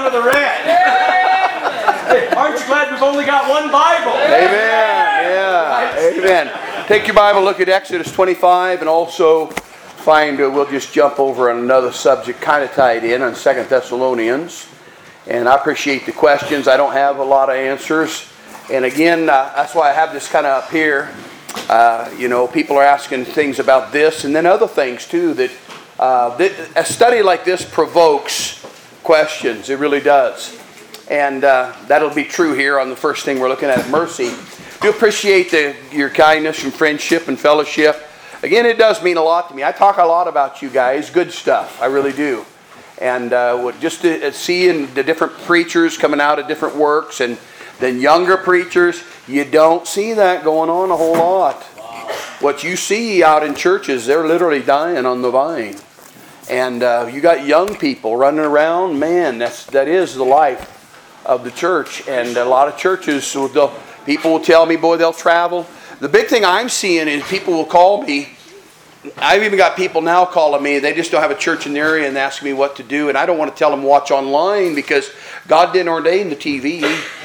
or the red. Hey, aren't you glad we've only got one Bible? Amen. Yeah. Amen. Take your Bible, look at Exodus 25, and also find, we'll just jump over on another subject kind of tied in on 2 Thessalonians. And I appreciate the questions. I don't have a lot of answers. And again, that's why I have this kind of up here. People are asking things about this and then other things too. That a study like this provokes questions. It really does. And that'll be true here on the first thing we're looking at, mercy. Do appreciate your kindness and friendship and fellowship. Again, it does mean a lot to me. I talk a lot about you guys. Good stuff. I really do. And just to see the different preachers coming out of different works and then younger preachers, you don't see that going on a whole lot. Wow. What you see out in churches, they're literally dying on the vine. And you got young people running around. Man, that is the life of the church. And a lot of churches, people will tell me, boy, they'll travel. The big thing I'm seeing is people will call me. I've even got people now calling me. They just don't have a church in the area and asking me what to do. And I don't want to tell them watch online because God didn't ordain the TV.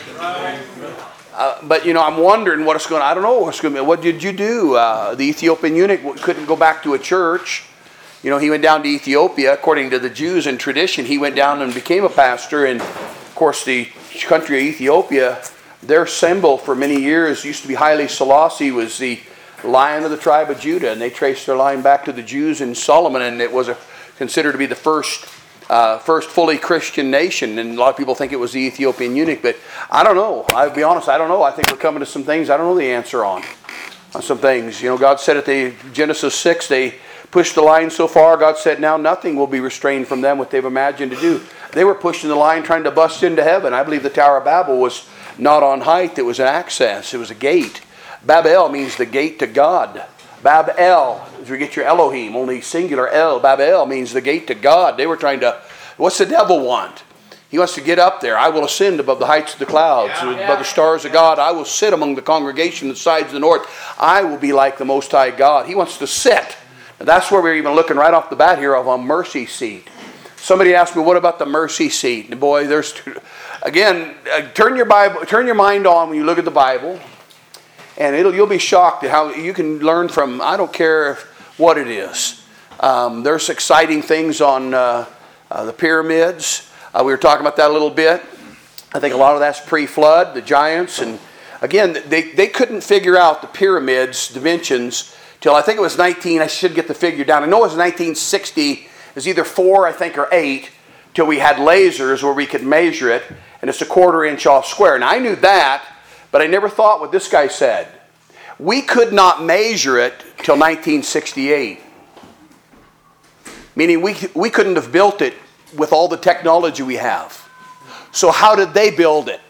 But I'm wondering what it's going to. I don't know what's going to be. What did you do? The Ethiopian eunuch couldn't go back to a church. He went down to Ethiopia. According to the Jews and tradition, he went down and became a pastor. And of course, the country of Ethiopia, their symbol for many years used to be Haile Selassie, was the Lion of the tribe of Judah, and they traced their line back to the Jews in Solomon, and it was considered to be the first fully Christian nation. And a lot of people think it was the Ethiopian eunuch, but I don't know. I'll be honest, I don't know. I think we're coming to some things I don't know the answer on some things. God said at the Genesis 6, they pushed the line so far. God said, now nothing will be restrained from them what they've imagined to do. They were pushing the line, trying to bust into heaven. I believe the Tower of Babel was not on height. It was an access. It was a gate. Babel means the gate to God. Babel is where you get your Elohim, only singular El. Babel means the gate to God. They were trying to, what's the devil want? He wants to get up there. I will ascend above the heights of the clouds, above the stars of God. I will sit among the congregation of the sides of the north. I will be like the Most High God. He wants to sit. And that's where we're even looking right off the bat here of a mercy seat. Somebody asked me, what about the mercy seat? And boy, again, turn your mind on when you look at the Bible. And you'll be shocked at how you can learn from, I don't care what it is. There's exciting things on the pyramids. We were talking about that a little bit. I think a lot of that's pre-flood, the giants. And again, they couldn't figure out the pyramids' dimensions till I think it was I should get the figure down. I know it was 1960. It was either 4, I think, or 8, till we had lasers where we could measure it. And it's a 1/4 inch off square. And I knew that. But I never thought what this guy said. We could not measure it till 1968. Meaning we couldn't have built it with all the technology we have. So how did they build it?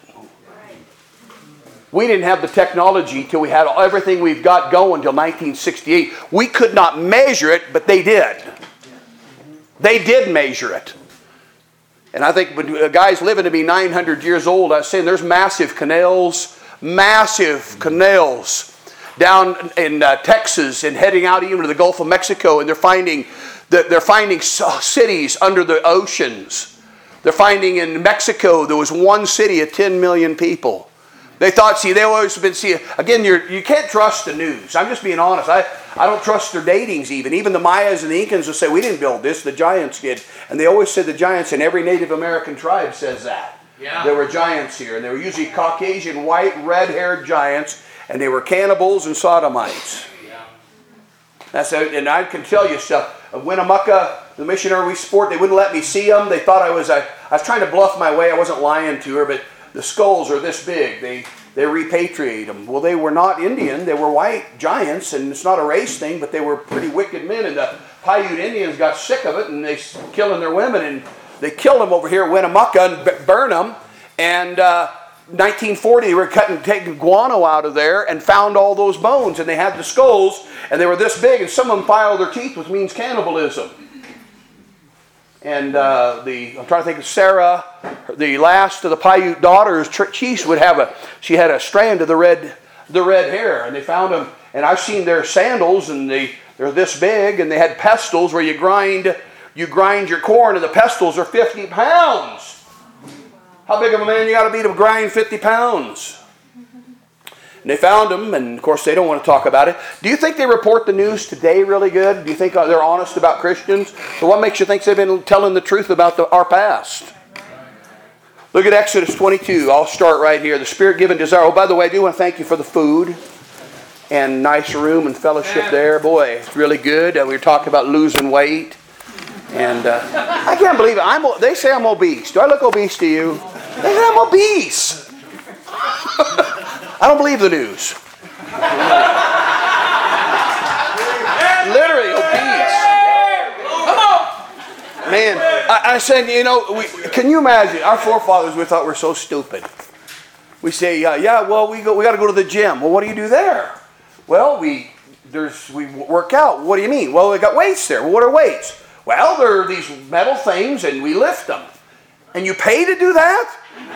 We didn't have the technology till we had everything we've got going till 1968. We could not measure it, but they did. They did measure it. And I think when a guy's living to be 900 years old, I was saying there's massive canals down in Texas and heading out even to the Gulf of Mexico, and they're finding cities under the oceans. They're finding in Mexico there was one city of 10 million people. They thought, they always been again. You can't trust the news. I'm just being honest. I don't trust their datings even. Even the Mayas and the Incans will say we didn't build this. The giants did, and they always said the giants. And every Native American tribe says that. Yeah. There were giants here, and they were usually Caucasian, white, red-haired giants, and they were cannibals and sodomites. Yeah. And I can tell you stuff. Winnemucca, the missionary we support, they wouldn't let me see them. They thought I was trying to bluff my way. I wasn't lying to her, but the skulls are this big. They repatriate them. Well, they were not Indian. They were white giants, and it's not a race thing, but they were pretty wicked men, and the Paiute Indians got sick of it, and they killing their women, and they killed them over here at Winnemucca and burn them. And 1940, they were taking guano out of there and found all those bones. And they had the skulls, and they were this big, and some of them filed their teeth, which means cannibalism. And I'm trying to think of Sarah, the last of the Paiute daughters, she had a strand of the red hair, and they found them. And I've seen their sandals, and they're this big, and they had pestles where you grind your corn, and the pestles are 50 pounds. How big of a man you got to be to grind 50 pounds? And they found him, and of course they don't want to talk about it. Do you think they report the news today really good? Do you think they're honest about Christians? So what makes you think they've been telling the truth about our past? Look at Exodus 22. I'll start right here. The Spirit-given desire. Oh, by the way, I do want to thank you for the food and nice room and fellowship there. Boy, it's really good. We were talking about losing weight. And I can't believe it. They say I'm obese. Do I look obese to you? They say I'm obese. I don't believe the news. Literally obese. Come on. Man, I said, can you imagine? Our forefathers, we thought were so stupid. We say, well, we got to go to the gym. Well, what do you do there? Well, we work out. What do you mean? Well, we got weights there. Well, what are weights? Well, they're these metal things, and we lift them. And you pay to do that?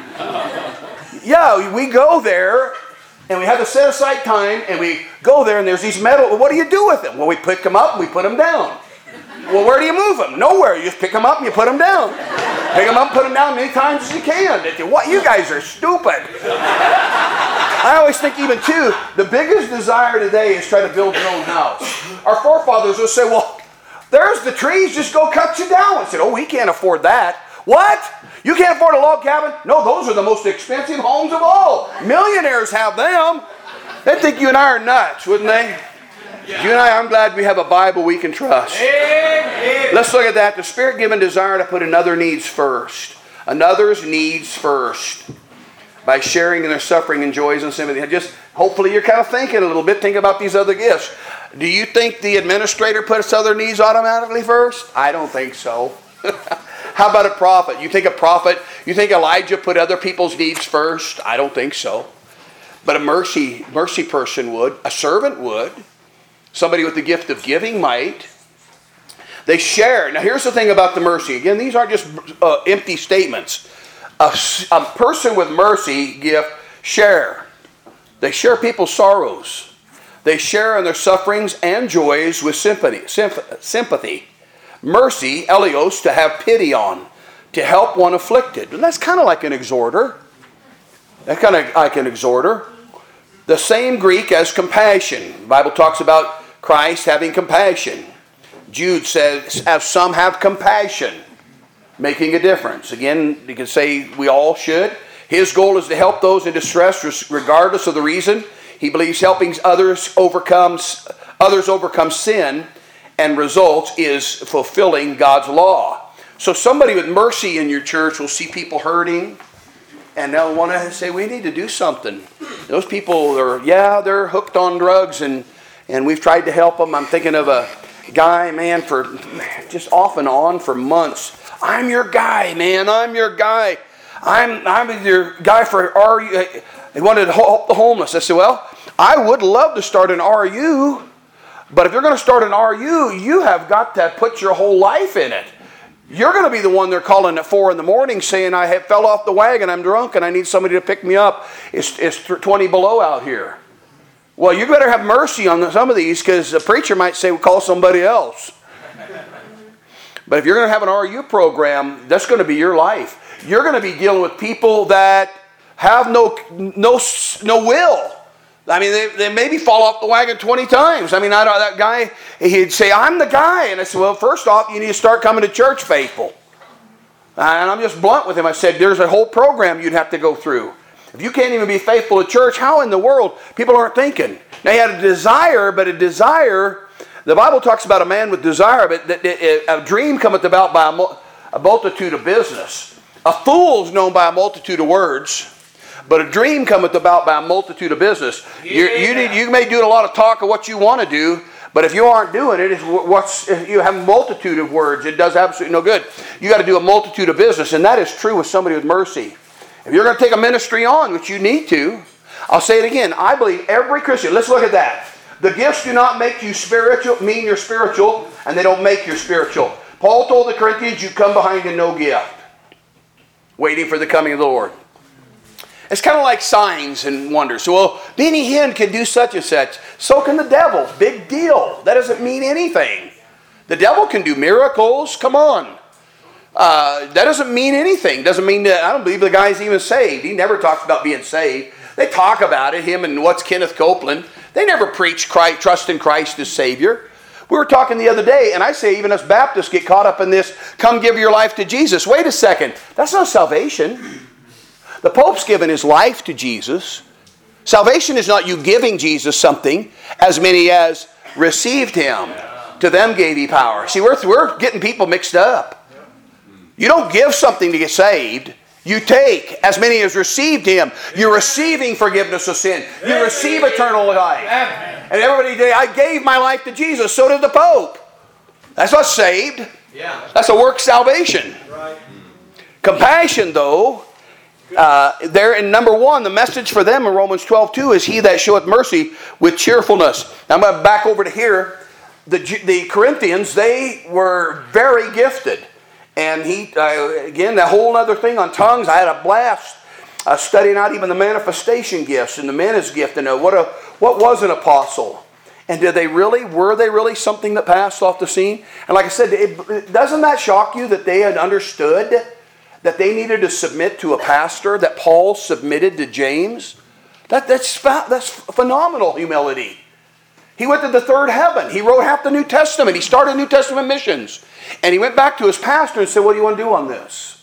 Yeah, we go there, and we have to set aside time, and we go there, and there's these metal. Well, what do you do with them? Well, we pick them up, and we put them down. Well, where do you move them? Nowhere. You just pick them up, and you put them down. Pick them up, put them down many times as you can. What? You guys are stupid. I always think even, too, the biggest desire today is try to build your own house. Our forefathers will say, well, there's the trees, just go cut you down. I said, oh, we can't afford that. What? You can't afford a log cabin? No, those are the most expensive homes of all. Millionaires have them. They'd think you and I are nuts, wouldn't they? Yeah. You and I'm glad we have a Bible we can trust. Amen. Let's look at that. The Spirit-given desire to put another's needs first. Another's needs first. By sharing in their suffering and joys and sympathy. Just hopefully you're kind of thinking a little bit. Think about these other gifts. Do you think the administrator puts other needs automatically first? I don't think so. How about a prophet? You think Elijah put other people's needs first? I don't think so. But a mercy person would. A servant would. Somebody with the gift of giving might. They share. Now here's the thing about the mercy. Again, these aren't just empty statements. A person with mercy gift share. They share people's sorrows. They share in their sufferings and joys with sympathy. Mercy, eleos, to have pity on, to help one afflicted. And that's kind of like an exhorter. That's kind of like an exhorter. The same Greek as compassion. The Bible talks about Christ having compassion. Jude says, as some have compassion, making a difference. Again, you can say we all should. His goal is to help those in distress regardless of the reason. He believes helping others overcome sin and results is fulfilling God's law. So somebody with mercy in your church will see people hurting and they'll want to say, we need to do something. Those people they're hooked on drugs and we've tried to help them. I'm thinking of a guy, man, for just off and on for months. I'm your guy, man. I'm your guy. I'm your guy for RU. They wanted to help the homeless. I said, well, I would love to start an RU, but if you're going to start an RU, you have got to put your whole life in it. You're going to be the one they're calling at 4 a.m. saying, I fell off the wagon, I'm drunk, and I need somebody to pick me up. It's 20 below out here. Well, you better have mercy on some of these, because the preacher might say, well, call somebody else. But if you're going to have an RU program, that's going to be your life. You're going to be dealing with people that have no will. I mean, they maybe fall off the wagon 20 times. I mean, that guy, he'd say, I'm the guy. And I said, well, first off, you need to start coming to church faithful. And I'm just blunt with him. I said, there's a whole program you'd have to go through. If you can't even be faithful to church, how in the world? People aren't thinking. Now, he had a desire, the Bible talks about a man with desire, but a dream cometh about by a multitude of business. A fool's known by a multitude of words, but a dream cometh about by a multitude of business. You may do a lot of talk of what you want to do, but if you aren't doing it, if you have a multitude of words, it does absolutely no good. You got to do a multitude of business, and that is true with somebody with mercy. If you're going to take a ministry on, which you need to, I'll say it again, I believe every Christian, let's look at that. The gifts do not make you spiritual, mean you're spiritual, and they don't make you spiritual. Paul told the Corinthians, you come behind in no gift, waiting for the coming of the Lord. It's kind of like signs and wonders. So, well, Benny Hinn can do such and such. So can the devil. Big deal. That doesn't mean anything. The devil can do miracles. Come on. That doesn't mean anything. Doesn't mean that, I don't believe the guy's even saved. He never talks about being saved. They talk about it, him and what's Kenneth Copeland. They never preach Christ, trust in Christ as Savior. We were talking the other day, and I say even us Baptists get caught up in this, come give your life to Jesus. Wait a second. That's not salvation. The Pope's given his life to Jesus. Salvation is not you giving Jesus something, as many as received him. To them gave he power. See, we're getting people mixed up. You don't give something to get saved. You take as many as received him. You're receiving forgiveness of sin. You receive eternal life. And everybody today, I gave my life to Jesus. So did the Pope. That's not saved. That's a work salvation. Compassion, though, there in number 1, the message for them in Romans 12:2 is he that showeth mercy with cheerfulness. Now I'm going to back over to here. The Corinthians, they were very gifted. And again, that whole other thing on tongues, I had a blast studying out even the manifestation gifts and the menace gift and what was an apostle. And were they really something that passed off the scene? And like I said, doesn't that shock you that they had understood that they needed to submit to a pastor, that Paul submitted to James? That's phenomenal humility. He went to the third heaven. He wrote half the New Testament. He started New Testament missions. And he went back to his pastor and said, what do you want to do on this?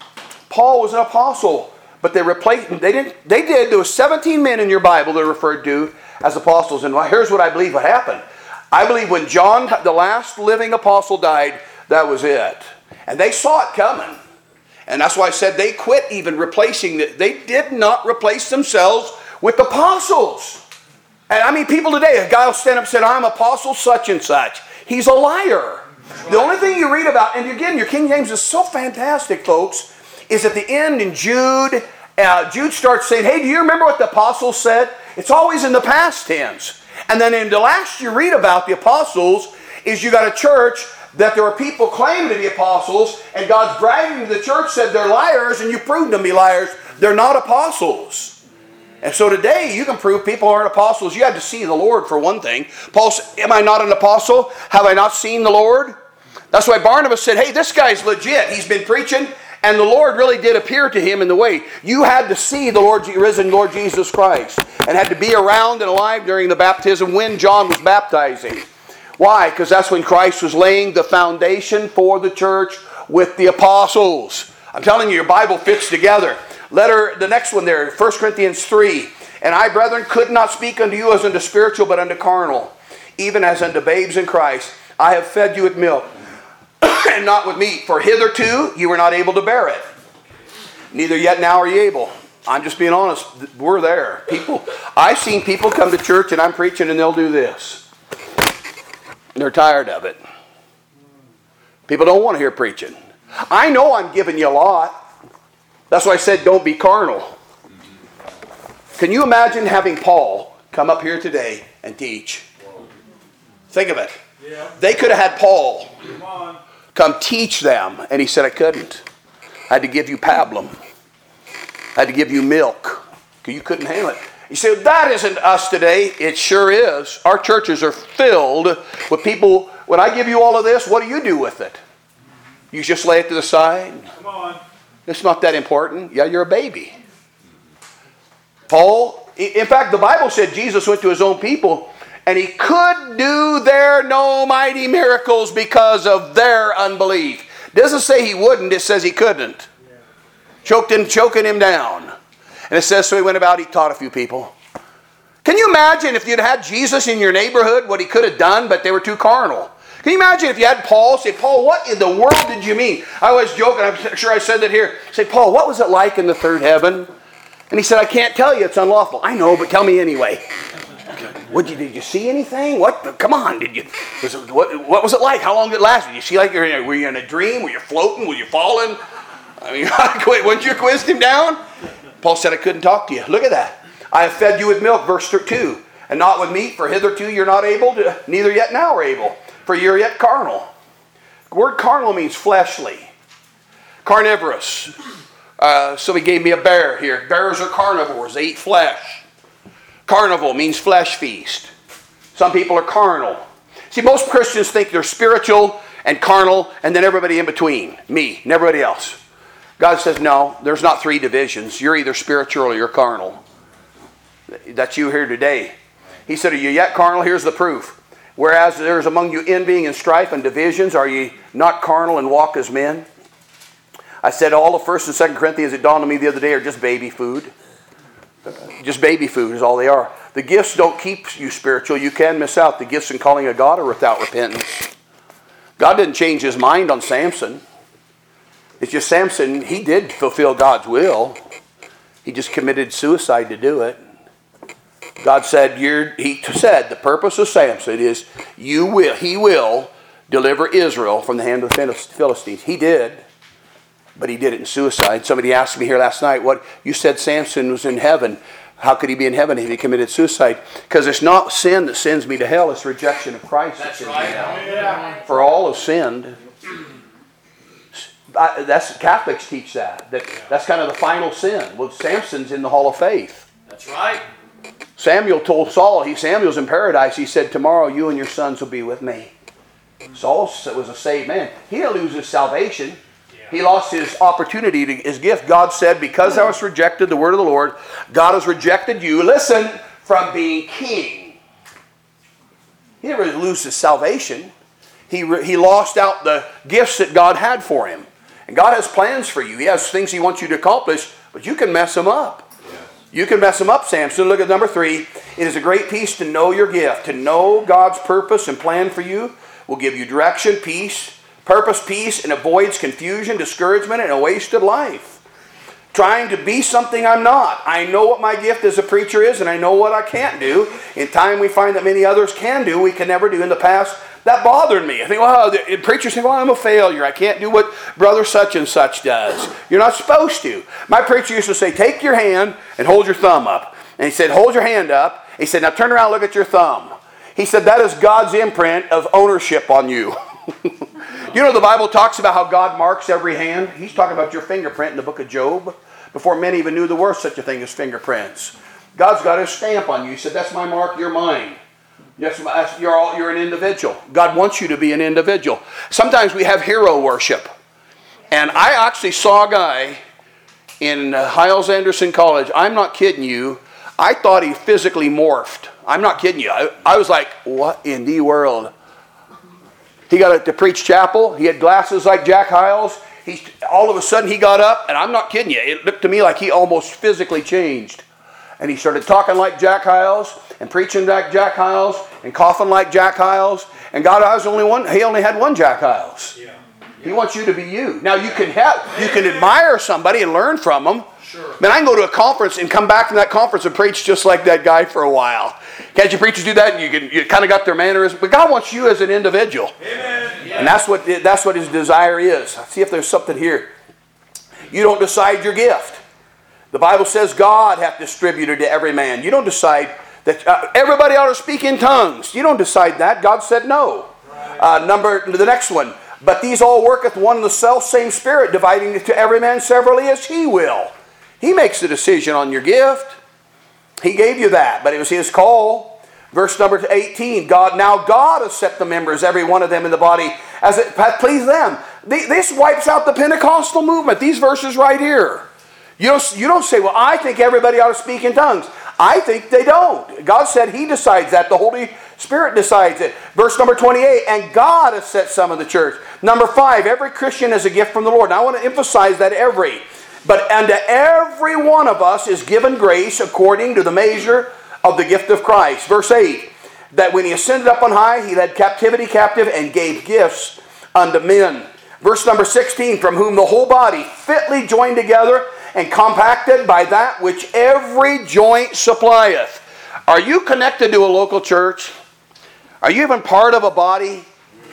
Paul was an apostle, but they replaced him. They did. There was 17 men in your Bible that are referred to as apostles. And here's what I believe what happened. I believe when John, the last living apostle, died, that was it. And they saw it coming. And that's why I said they quit even replacing it. They did not replace themselves with apostles. And I mean, people today, a guy will stand up and say, I'm apostle such and such. He's a liar. The only thing you read about, and again, your King James is so fantastic, folks, is at the end in Jude, Jude starts saying, hey, do you remember what the apostles said? It's always in the past tense. And then in the last you read about the apostles is you got a church that there are people claiming to be apostles, and God's bragging to the church, said they're liars, and you proved them to be liars. They're not apostles. And so today, you can prove people aren't apostles. You have to see the Lord for one thing. Paul said, am I not an apostle? Have I not seen the Lord? That's why Barnabas said, hey, this guy's legit. He's been preaching, and the Lord really did appear to him in the way. You had to see the risen Lord Jesus Christ, and had to be around and alive during the baptism when John was baptizing. Why? Because that's when Christ was laying the foundation for the church with the apostles. I'm telling you, your Bible fits together. The next one there, 1 Corinthians 3. And I, brethren, could not speak unto you as unto spiritual, but unto carnal, even as unto babes in Christ. I have fed you with milk, and not with meat. For hitherto you were not able to bear it. Neither yet now are ye able. I'm just being honest. We're there. I've seen people come to church, and I'm preaching, and they'll do this. They're tired of it. People don't want to hear preaching. I know I'm giving you a lot. That's why I said don't be carnal. Can you imagine having Paul come up here today and teach? Think of it. Yeah. They could have had Paul come teach them, and he said, I couldn't. I had to give you pablum. I had to give you milk. You couldn't handle it. You say, that isn't us today. It sure is. Our churches are filled with people. When I give you all of this, what do you do with it? You just lay it to the side? Come on. It's not that important. Yeah, you're a baby. Paul, in fact, the Bible said Jesus went to his own people, and he could do there no mighty miracles because of their unbelief. It doesn't say he wouldn't, it says he couldn't. Choking him down. And it says, so he went about, he taught a few people. Can you imagine if you'd had Jesus in your neighborhood, what he could have done, but they were too carnal? Can you imagine if you had Paul say, Paul, what in the world did you mean? I was joking, I'm sure I said that here. Say, Paul, what was it like in the third heaven? And he said, I can't tell you, it's unlawful. I know, but tell me anyway. Did you see anything? What? Come on, what was it like? How long did it last? Did you see were you in a dream? Were you floating? Were you falling? I mean, wouldn't you quiz him down? Paul said, I couldn't talk to you. Look at that. I have fed you with milk, verse 2, and not with meat, for hitherto you're not able to, neither yet now are able, for you're yet carnal. The word carnal means fleshly. Carnivorous. Somebody gave me a bear here. Bears are carnivores. They eat flesh. Carnival means flesh feast. Some people are carnal. See, most Christians think they're spiritual and carnal, and then everybody in between, me and everybody else. God says, no, there's not three divisions. You're either spiritual or you're carnal. That's you here today. He said, are you yet carnal? Here's the proof. Whereas there is among you envying and strife and divisions, are ye not carnal and walk as men? I said all of 1st and 2nd Corinthians, it dawned on me the other day, are just baby food. Just baby food is all they are. The gifts don't keep you spiritual. You can miss out. The gifts in calling of God are without repentance. God didn't change his mind on Samson. It's just Samson, he did fulfill God's will. He just committed suicide to do it. God said, he said the purpose of Samson is he will deliver Israel from the hand of the Philistines. He did, but he did it in suicide. Somebody asked me here last night, what you said Samson was in heaven. How could he be in heaven if he committed suicide? Because it's not sin that sends me to hell, it's rejection of Christ that sends me to hell. Yeah. For all have sinned. Catholics teach that. That's kind of the final sin. Well, Samson's in the hall of faith. That's right. Samuel told Saul, Samuel's in paradise, he said, tomorrow you and your sons will be with me. Saul was a saved man. He didn't lose his salvation. He lost his opportunity, his gift. God said, because thou hast rejected the word of the Lord, God has rejected you, listen, from being king. He didn't really lose his salvation. He lost out the gifts that God had for him. And God has plans for you. He has things he wants you to accomplish, but you can mess them up. You can mess them up, Samson. Look at number 3. It is a great peace to know your gift. To know God's purpose and plan for you will give you direction, peace, and avoids confusion, discouragement, and a wasted life. Trying to be something I'm not. I know what my gift as a preacher is, and I know what I can't do. In time we find that many others can do, we can never do. In the past, that bothered me. I think, well, the preachers say, well, I'm a failure. I can't do what brother such and such does. You're not supposed to. My preacher used to say, take your hand and hold your thumb up. And he said, hold your hand up. He said, now turn around and look at your thumb. He said, that is God's imprint of ownership on you. You know, the Bible talks about how God marks every hand. He's talking about your fingerprint in the book of Job. Before men even knew there was such a thing as fingerprints. God's got his stamp on you. He said, that's my mark, you're mine. Yes, you're an individual. God wants you to be an individual. Sometimes we have hero worship. And I actually saw a guy in Hyles-Anderson College. I'm not kidding you. I thought he physically morphed. I'm not kidding you. I was like, what in the world? He got to preach chapel. He had glasses like Jack Hyles. All of a sudden he got up, and I'm not kidding you. It looked to me like he almost physically changed. And he started talking like Jack Hyles, and preaching like Jack Hyles, and coughing like Jack Hyles. And God, I was the only one. He only had one Jack Hyles. Yeah. He wants you to be you. Now you can admire somebody and learn from them. Sure. Man, I can go to a conference and come back from that conference and preach just like that guy for a while. Can't you preachers do that? And you kind of got their mannerisms. But God wants you as an individual. Amen. Yeah. And that's what his desire is. See if there's something here. You don't decide your gift. The Bible says God hath distributed to every man. You don't decide that everybody ought to speak in tongues. You don't decide that. God said no. Right. The next one. But these all worketh one and the self-same Spirit, dividing to every man severally as he will. He makes the decision on your gift. He gave you that, but it was his call. Verse number 18, God has set the members, every one of them in the body, as it please them. This wipes out the Pentecostal movement, these verses right here. You don't say, well, I think everybody ought to speak in tongues. I think they don't. God said he decides that. The Holy Spirit decides it. Verse number 28, and God has set some in the church. Number 5, every Christian has a gift from the Lord. Now I want to emphasize that every. But unto every one of us is given grace according to the measure of the gift of Christ. Verse 8, that when he ascended up on high, he led captivity captive and gave gifts unto men. Verse number 16, from whom the whole body fitly joined together and compacted by that which every joint supplieth. Are you connected to a local church? Are you even part of a body?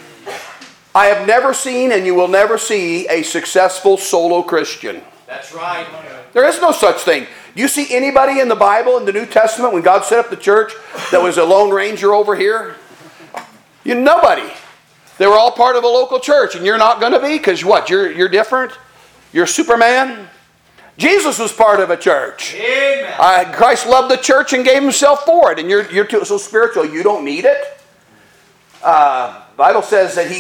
I have never seen, and you will never see, a successful solo Christian. That's right. There is no such thing. Do you see anybody in the Bible, in the New Testament, when God set up the church, that was a lone ranger over here? Nobody. They were all part of a local church, and you're not going to be, because what? You're different? You're Superman? Jesus was part of a church. Amen. Christ loved the church and gave himself for it, and you're so spiritual, you don't need it. The Bible says that he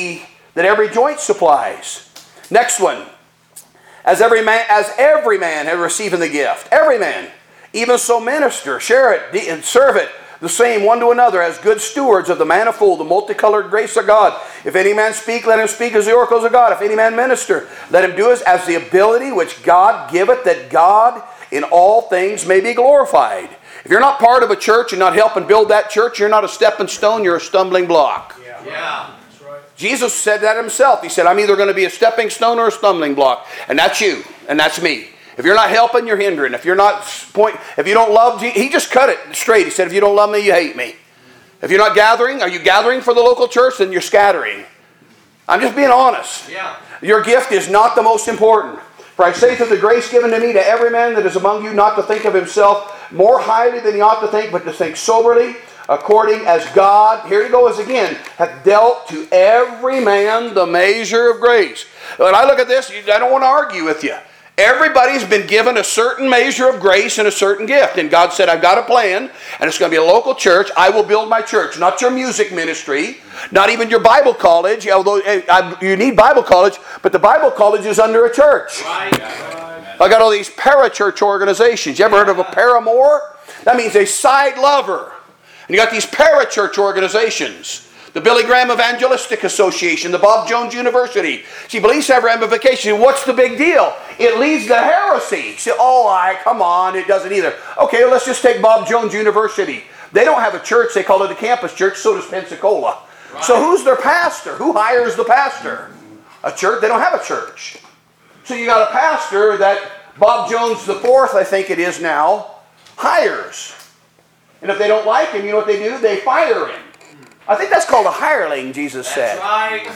that every joint supplies. Next one. As every man has received the gift. Every man. Even so minister, share it, and serve it, the same one to another, as good stewards of the manifold, the multicolored grace of God. If any man speak, let him speak as the oracles of God. If any man minister, let him do as the ability which God giveth, that God in all things may be glorified. If you're not part of a church and not helping build that church, you're not a stepping stone, you're a stumbling block. Yeah. That's right. Jesus said that himself. He said, I'm either going to be a stepping stone or a stumbling block. And that's you, and that's me. If you're not helping, you're hindering. If you don't love, he just cut it straight. He said, if you don't love me, you hate me. If you're not gathering, are you gathering for the local church? Then you're scattering. I'm just being honest. Yeah. Your gift is not the most important. For I say through the grace given to me to every man that is among you not to think of himself more highly than he ought to think, but to think soberly, according as God, here he goes again, hath dealt to every man the measure of grace. When I look at this, I don't want to argue with you. Everybody's been given a certain measure of grace and a certain gift. And God said, I've got a plan, and it's going to be a local church. I will build my church. Not your music ministry, not even your Bible college, although you need Bible college, but the Bible college is under a church. Right. I got all these parachurch organizations. You ever heard of a paramour? That means a side lover. And you got these parachurch organizations. The Billy Graham Evangelistic Association, the Bob Jones University. See, beliefs have ramifications. What's the big deal? It leads to heresy. See, come on, it doesn't either. Okay, well, let's just take Bob Jones University. They don't have a church. They call it a campus church. So does Pensacola. Right. So who's their pastor? Who hires the pastor? A church? They don't have a church. So you got a pastor that Bob Jones IV, I think it is now, hires. And if they don't like him, you know what they do? They fire him. I think that's called a hireling, Jesus said. That's right.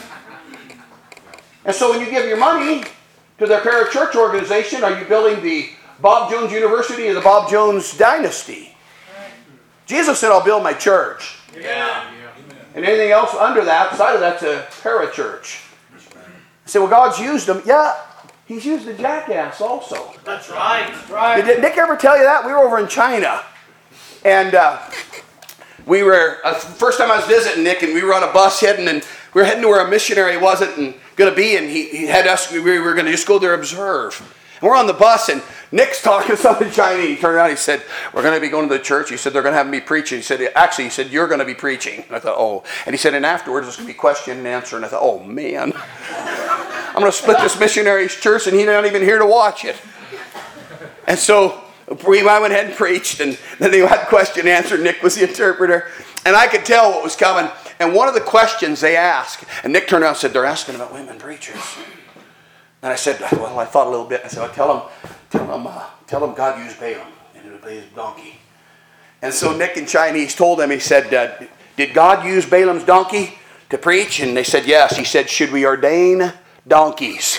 And so when you give your money to their parachurch organization, are you building the Bob Jones University or the Bob Jones dynasty? Jesus said, I'll build my church. Yeah. And anything else under that, outside of that's a parachurch. I said, well, God's used them. Yeah, he's used the jackass also. That's right. That's right. Did Nick ever tell you that? We were over in China. And we were, first time I was visiting Nick, and we were on a bus heading to where a missionary wasn't going to be, and he had us, we were going to just go there and observe. And we're on the bus, and Nick's talking to someone in Chinese. He turned around, he said, we're going to be going to the church. He said, they're going to have me preaching. He said, you're going to be preaching. And I thought, oh. And he said, and afterwards, there's going to be question and answer. And I thought, oh, man. I'm going to split this missionary's church, and he's not even here to watch it. And so I went ahead and preached, and then they had question and answer. Nick was the interpreter. And I could tell what was coming. And one of the questions they asked, and Nick turned around and said, they're asking about women preachers. And I said, well, I thought a little bit. I said, well, tell them God used Balaam and it was his donkey. And so Nick in Chinese told them, he said, did God use Balaam's donkey to preach? And they said, yes. He said, should we ordain donkeys?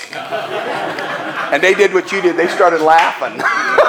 And they did what you did. They started laughing.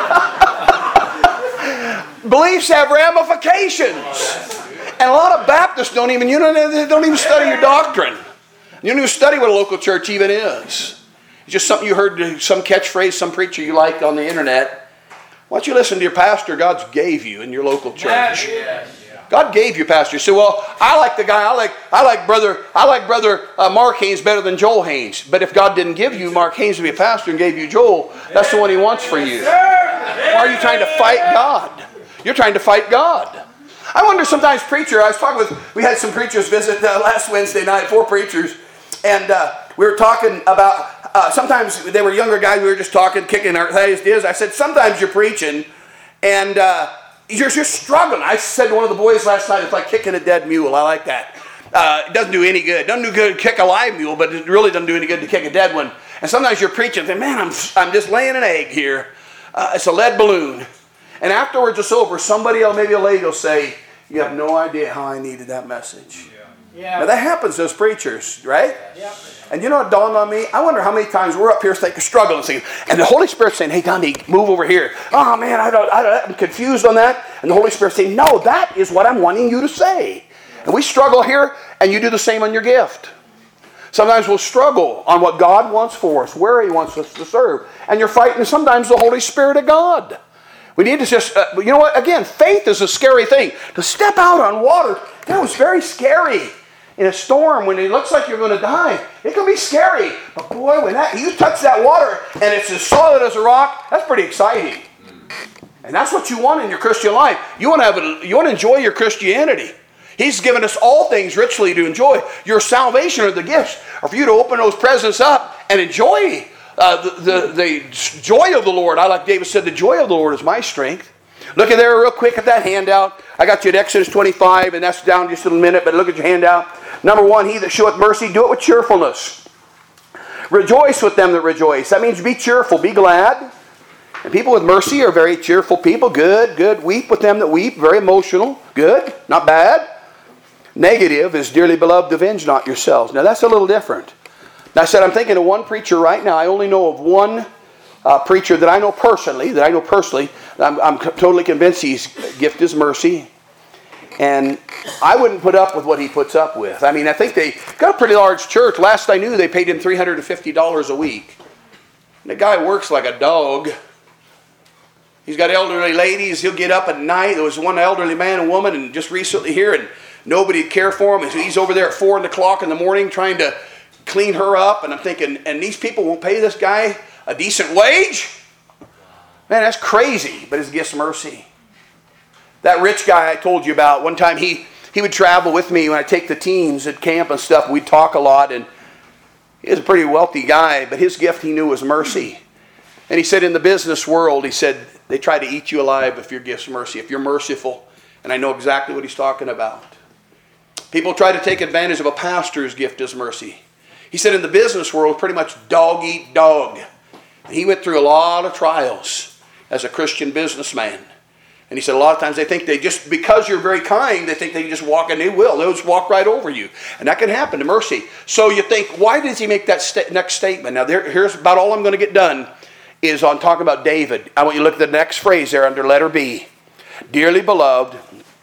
Beliefs have ramifications. And a lot of Baptists don't even study your doctrine. You don't even study what a local church even is. It's just something you heard, some catchphrase, some preacher you like on the internet. Why don't you listen to your pastor God gave you in your local church? God gave you pastor. You say, well, I like the guy, I like brother Mark Haynes better than Joel Haynes. But if God didn't give you Mark Haynes to be a pastor and gave you Joel, that's the one he wants for you. Why are you trying to fight God? You're trying to fight God. I wonder sometimes we had some preachers visit last Wednesday night, 4 preachers, and we were talking about, sometimes they were younger guys, we were just talking, kicking our ideas. I said, sometimes you're preaching, and you're just struggling. I said to one of the boys last night, it's like kicking a dead mule. I like that. It doesn't do any good. It doesn't do good to kick a live mule, but it really doesn't do any good to kick a dead one. And sometimes you're preaching and think, man, I'm just laying an egg here. It's a lead balloon. And afterwards it's over, somebody else, maybe a lady will say, you have no idea how I needed that message. Yeah. Now that happens to those preachers, right? Yeah. And you know what dawned on me? I wonder how many times we're up here struggling, and the Holy Spirit's saying, hey, Gandhi, move over here. Oh, man, I'm confused on that. And the Holy Spirit's saying, no, that is what I'm wanting you to say. And we struggle here, and you do the same on your gift. Sometimes we'll struggle on what God wants for us, where He wants us to serve. And you're fighting sometimes the Holy Spirit of God. We need to just, you know what? Again, faith is a scary thing. To step out on water, that was very scary. In a storm, when it looks like you're going to die, it can be scary. But boy, when you touch that water and it's as solid as a rock, that's pretty exciting. And that's what you want in your Christian life. You want to enjoy your Christianity. He's given us all things richly to enjoy. Your salvation or the gifts are for you to open those presents up and enjoy the joy of the Lord. I like David said, the joy of the Lord is my strength. Look at there real quick at that handout. I got you at Exodus 25, and that's down just a minute, but look at your handout. Number 1, he that showeth mercy, do it with cheerfulness. Rejoice with them that rejoice. That means be cheerful, be glad. And people with mercy are very cheerful people. Good. Weep with them that weep. Very emotional. Good, not bad. Negative is, dearly beloved, avenge not yourselves. Now that's a little different. Now I said I'm thinking of one preacher right now. I only know of one preacher that I know personally. I'm totally convinced his gift is mercy. And I wouldn't put up with what he puts up with. I mean, I think they got a pretty large church. Last I knew, they paid him $350 a week. And the guy works like a dog. He's got elderly ladies. He'll get up at night. There was one elderly man and woman, and just recently here, and nobody would care for him. He's over there at 4 o'clock in the morning trying to clean her up. And I'm thinking, and these people won't pay this guy a decent wage? Man, that's crazy. But his gift's mercy. That rich guy I told you about, one time he would travel with me when I take the teens at camp and stuff. We'd talk a lot, and he was a pretty wealthy guy, but his gift he knew was mercy. And he said in the business world, he said, they try to eat you alive if your gift's mercy, if you're merciful. And I know exactly what he's talking about. People try to take advantage of a pastor's gift as mercy. He said in the business world, pretty much dog eat dog. And he went through a lot of trials as a Christian businessman. And he said a lot of times they think they just, because you're very kind, they think they can just walk and they will. They'll just walk right over you. And that can happen to mercy. So you think, why does he make that next statement? Now here's about all I'm going to get done is on talking about David. I want you to look at the next phrase there under letter B. Dearly beloved,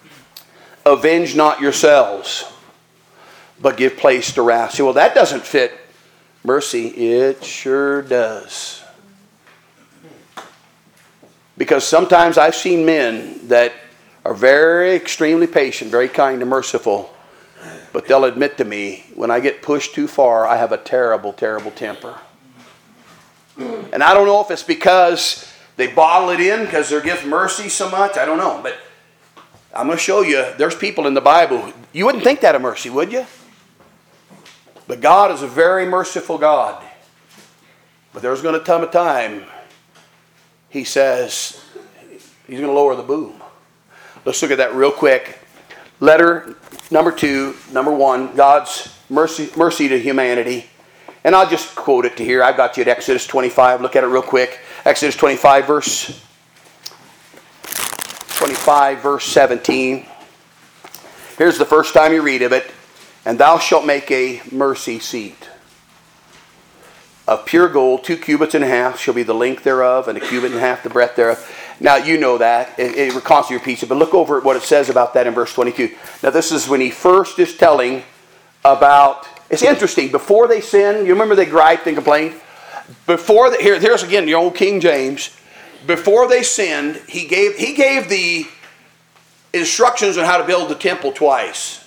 avenge not yourselves, but give place to wrath. See, well, that doesn't fit mercy. It sure does. Because sometimes I've seen men that are very extremely patient, very kind and merciful, but they'll admit to me, when I get pushed too far, I have a terrible, terrible temper. And I don't know if it's because they bottle it in because they give mercy so much. I don't know. But I'm going to show you, there's people in the Bible, you wouldn't think that of mercy, would you? But God is a very merciful God. But there's going to come a time, he says, he's going to lower the boom. Let's look at that real quick. Letter number 2, number 1, God's mercy to humanity. And I'll just quote it to here. I've got you at Exodus 25. Look at it real quick. Exodus 25, verse 17. Here's the first time you read of it. And thou shalt make a mercy seat of pure gold, 2 cubits and a half shall be the length thereof, and 1 cubit and a half the breadth thereof. Now you know that. It constantly repeats it. But look over at what it says about that in verse 22. Now this is when he first is telling about... It's interesting. Before they sinned, you remember they griped and complained? Here's again the old King James. Before they sinned, he gave the instructions on how to build the temple twice.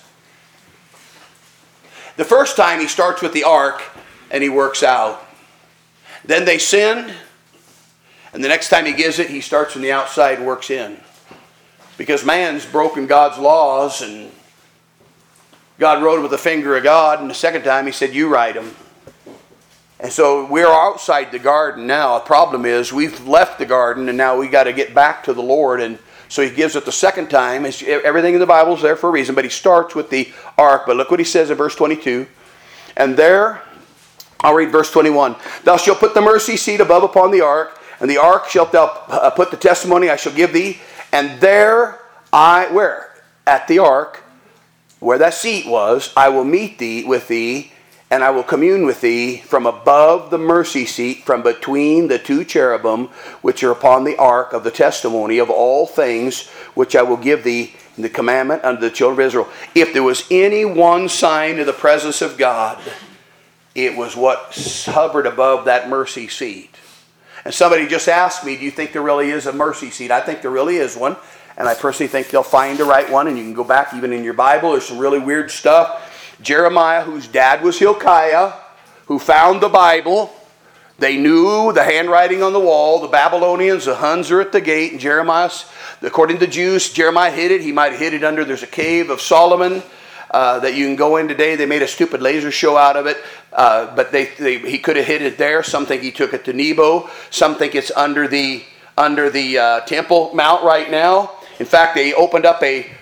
The first time he starts with the ark and he works out. Then they sinned, and the next time he gives it, he starts from the outside and works in. Because man's broken God's laws, and God wrote it with the finger of God, and the second time he said, you write them. And so we're outside the garden now. The problem is we've left the garden, and now we got to get back to the Lord. And so he gives it the second time. Everything in the Bible is there for a reason, but he starts with the ark. But look what he says in verse 22. And there, I'll read verse 21. Thou shalt put the mercy seat above upon the ark, and the ark shalt thou put the testimony I shall give thee. And there where? At the ark, where that seat was, I will meet thee with thee, and I will commune with thee from above the mercy seat, from between the 2 cherubim, which are upon the ark of the testimony of all things, which I will give thee in the commandment unto the children of Israel. If there was any one sign of the presence of God, it was what hovered above that mercy seat. And somebody just asked me, do you think there really is a mercy seat? I think there really is one. And I personally think they'll find the right one. And you can go back even in your Bible. There's some really weird stuff. Jeremiah, whose dad was Hilkiah, who found the Bible. They knew the handwriting on the wall. The Babylonians, the Huns are at the gate. And Jeremiah, according to the Jews, Jeremiah hid it. He might have hid it under, there's a cave of Solomon that you can go in today. They made a stupid laser show out of it. But he could have hid it there. Some think he took it to Nebo. Some think it's under the Temple Mount right now. In fact, they opened up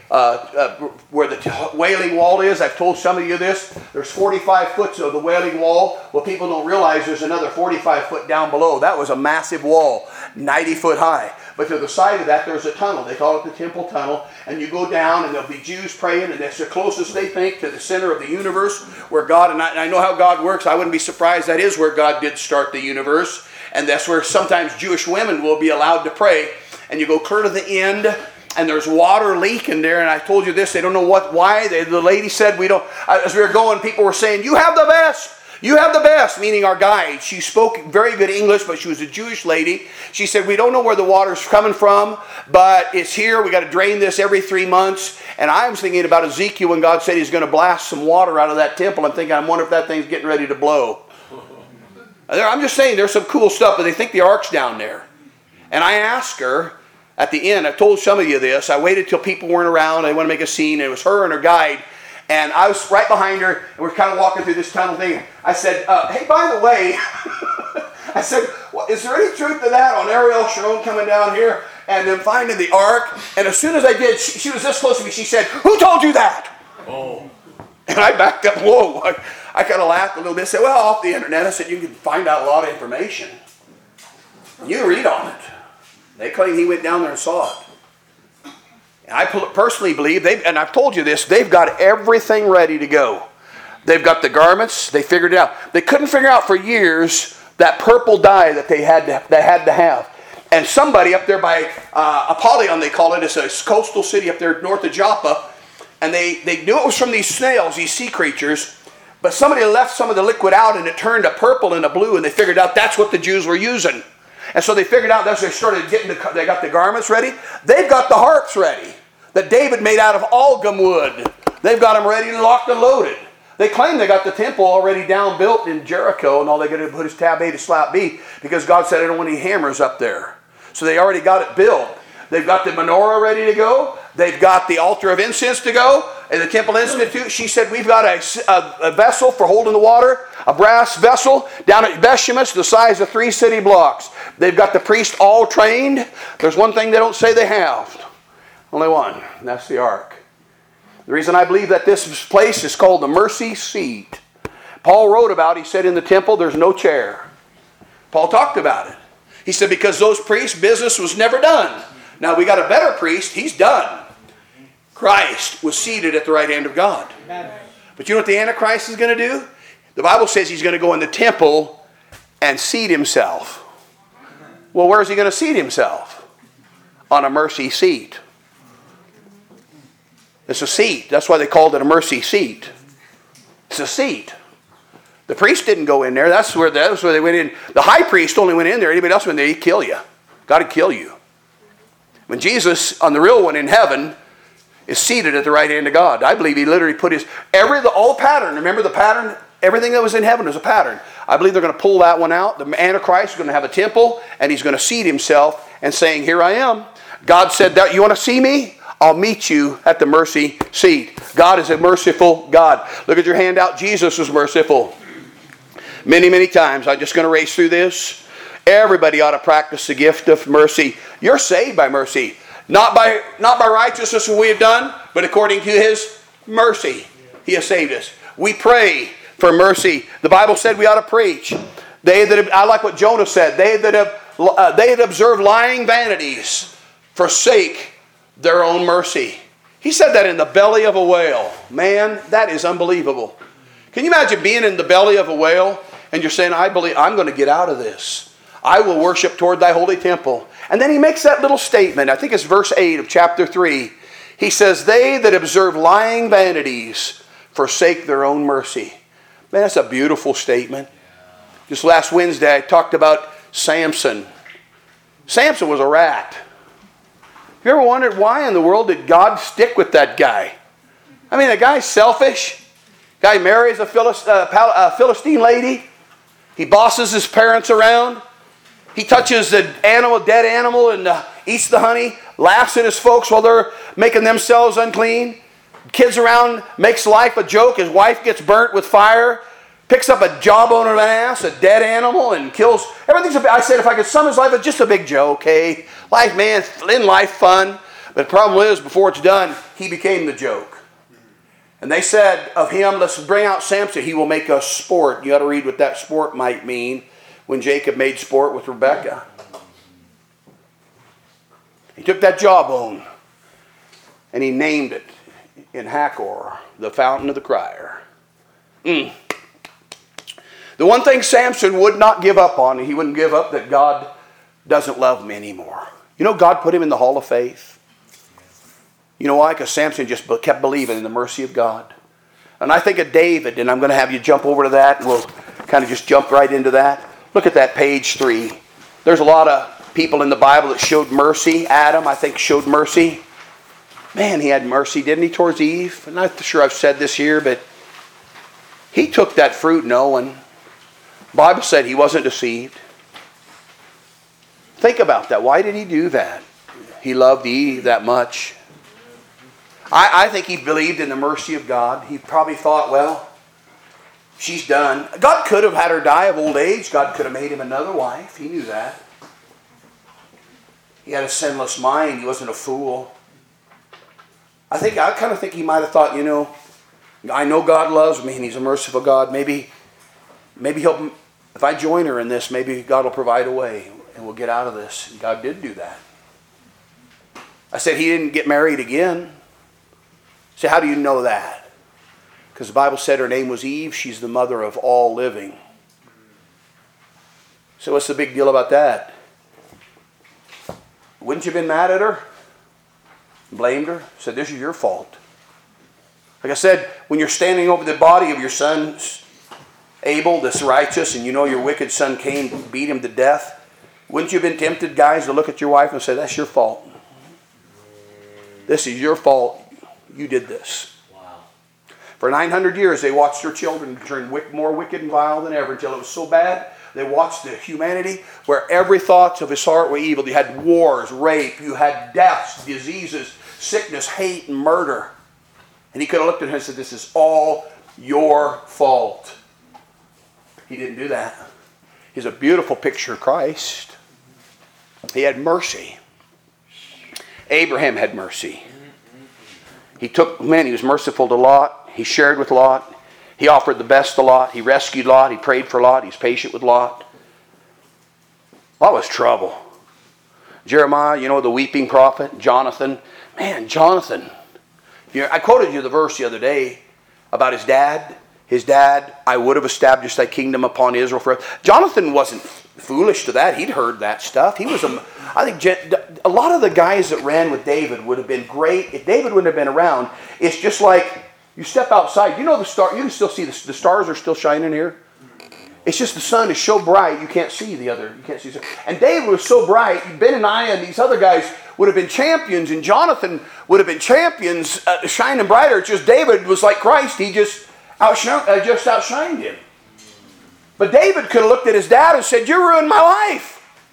where the Wailing Wall is. I've told some of you this. There's 45 foot of the Wailing Wall. Well, people don't realize there's another 45 foot down below. That was a massive wall, 90 foot high. But to the side of that, there's a tunnel. They call it the Temple Tunnel. And you go down, and there'll be Jews praying, and that's the closest they think to the center of the universe, where God, and I know how God works. I wouldn't be surprised that is where God did start the universe. And that's where sometimes Jewish women will be allowed to pray. And you go clear to the end, and there's water leaking there. And I told you this, they don't know why. The lady said, we don't, as we were going, people were saying, you have the best. You have the best, meaning our guide. She spoke very good English, but she was a Jewish lady. She said, we don't know where the water's coming from, but it's here. We got to drain this every 3 months. And I was thinking about Ezekiel when God said he's going to blast some water out of that temple. I'm thinking, I wonder if that thing's getting ready to blow. I'm just saying there's some cool stuff, but they think the ark's down there. And I asked her at the end, I've told some of you this, I waited till people weren't around. I want to make a scene, and it was her and her guide. And I was right behind her, and we're kind of walking through this tunnel thing. I said, hey, by the way, I said, well, is there any truth to that on Ariel Sharon coming down here and then finding the ark? And as soon as I did, she was this close to me. She said, who told you that? Oh. And I backed up. Whoa. I kind of laughed a little bit. I said, well, off the internet. I said, you can find out a lot of information. You can read on it. They claim he went down there and saw it. I personally believe, and I've told you this, they've got everything ready to go. They've got the garments. They figured it out. They couldn't figure out for years that purple dye that they had to have. And somebody up there by Apollyon, they call it, it's a coastal city up there north of Joppa, and they knew it was from these snails, these sea creatures, but somebody left some of the liquid out and it turned a purple and a blue, and they figured out that's what the Jews were using. And so they figured out, that's when they started getting they got the garments ready. They've got the harps ready that David made out of algum wood. They've got them ready, locked and loaded. They claim they got the temple already down built in Jericho, and all they got to put is tab A to slap B, because God said, I don't want any hammers up there. So they already got it built. They've got the menorah ready to go. They've got the altar of incense to go. And the Temple Institute, she said, we've got a vessel for holding the water, a brass vessel down at Beshemesh, the size of 3 city blocks. They've got the priests all trained. There's one thing they don't say they have. Only one, and that's the ark. The reason I believe that this place is called the mercy seat. Paul wrote about, he said in the temple, there's no chair. Paul talked about it. He said, because those priests' business was never done. Now we got a better priest, he's done. Christ was seated at the right hand of God. But you know what the Antichrist is going to do? The Bible says he's going to go in the temple and seat himself. Well, where is he going to seat himself? On a mercy seat. It's a seat. That's why they called it a mercy seat. It's a seat. The priest didn't go in there. That's where they went in. The high priest only went in there. Anybody else went there, he'd kill you. God would kill you. When Jesus, on the real one in heaven, is seated at the right hand of God, I believe he literally put all pattern. Remember the pattern? Everything that was in heaven was a pattern. I believe they're going to pull that one out. The Antichrist is going to have a temple, and he's going to seat himself and saying, here I am. God said, that you want to see me? I'll meet you at the mercy seat. God is a merciful God. Look at your handout. Jesus was merciful. Many, many times. I'm just going to race through this. Everybody ought to practice the gift of mercy. You're saved by mercy. Not by righteousness that we have done, but according to his mercy. He has saved us. We pray for mercy. The Bible said we ought to preach. I like what Jonah said. They that observe lying vanities forsake their own mercy. He said that in the belly of a whale. Man, that is unbelievable. Can you imagine being in the belly of a whale and you're saying, I believe I'm going to get out of this. I will worship toward thy holy temple. And then he makes that little statement. I think it's verse 8 of chapter 3. He says, they that observe lying vanities forsake their own mercy. Man, that's a beautiful statement. Just last Wednesday I talked about Samson. Samson was a rat. You ever wondered why in the world did God stick with that guy? I mean, the guy's selfish. Guy marries a Philistine lady. He bosses his parents around. He touches the animal, dead animal, and eats the honey. Laughs at his folks while they're making themselves unclean. Kids around, makes life a joke. His wife gets burnt with fire. Picks up a jawbone of an ass, a dead animal, and kills. Everything's I said if I could sum his life, it's just a big joke, hey? Life, man, in life, fun. But the problem is, before it's done, he became the joke. And they said of him, let's bring out Samson. He will make us sport. You got to read what that sport might mean when Jacob made sport with Rebekah. He took that jawbone and he named it in Hakkor, the fountain of the crier. The one thing Samson would not give up on, he wouldn't give up that God doesn't love him anymore. You know, God put him in the hall of faith. You know why? Because Samson just kept believing in the mercy of God. And I think of David, and I'm going to have you jump over to that, and we'll kind of just jump right into that. Look at that, page 3. There's a lot of people in the Bible that showed mercy. Adam, I think, showed mercy. Man, he had mercy, didn't he, towards Eve? I'm not sure I've said this here, but he took that fruit knowing. The Bible said he wasn't deceived. Think about that. Why did he do that? He loved Eve that much. I think he believed in the mercy of God. He probably thought, well, she's done. God could have had her die of old age. God could have made him another wife. He knew that. He had a sinless mind. He wasn't a fool. I kind of think he might have thought, you know, I know God loves me and he's a merciful God. Maybe he'll, if I join her in this, maybe God will provide a way and we'll get out of this. And God did do that. I said he didn't get married again. So how do you know that? Because the Bible said her name was Eve. She's the mother of all living. So what's the big deal about that? Wouldn't you have been mad at her? Blamed her? Said, this is your fault. Like I said, when you're standing over the body of your son Abel, this righteous, and you know your wicked son Cain beat him to death, wouldn't you have been tempted, guys, to look at your wife and say, that's your fault. This is your fault. You did this. Wow. For 900 years, they watched their children turn more wicked and vile than ever until it was so bad. They watched the humanity where every thought of his heart were evil. You had wars, rape, you had deaths, diseases, sickness, hate, and murder. And he could have looked at her and said, this is all your fault. He didn't do that. He's a beautiful picture of Christ. He had mercy. Abraham had mercy. He was merciful to Lot. He shared with Lot. He offered the best to Lot. He rescued Lot. He prayed for Lot. He's patient with Lot. Lot was trouble. Jeremiah, you know, the weeping prophet. Jonathan. Man, Jonathan. I quoted you the verse the other day about his dad. His dad, I would have established thy kingdom upon Israel forever. Jonathan wasn't foolish to that. He'd heard that stuff. I think a lot of the guys that ran with David would have been great. If David wouldn't have been around, it's just like you step outside. You know the star. You can still see the stars are still shining here. It's just the sun is so bright you can't see the other. You can't see. And David was so bright. Benaniah and these other guys would have been champions, and Jonathan would have been champions, shining brighter. It's just David was like Christ. He just outshined him. But David could have looked at his dad and said, you ruined my life.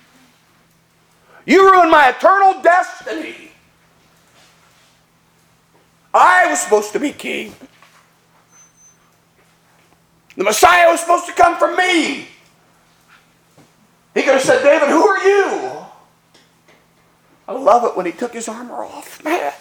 You ruined my eternal destiny. I was supposed to be king. The Messiah was supposed to come from me. He could have said, David, who are you? I love it when he took his armor off.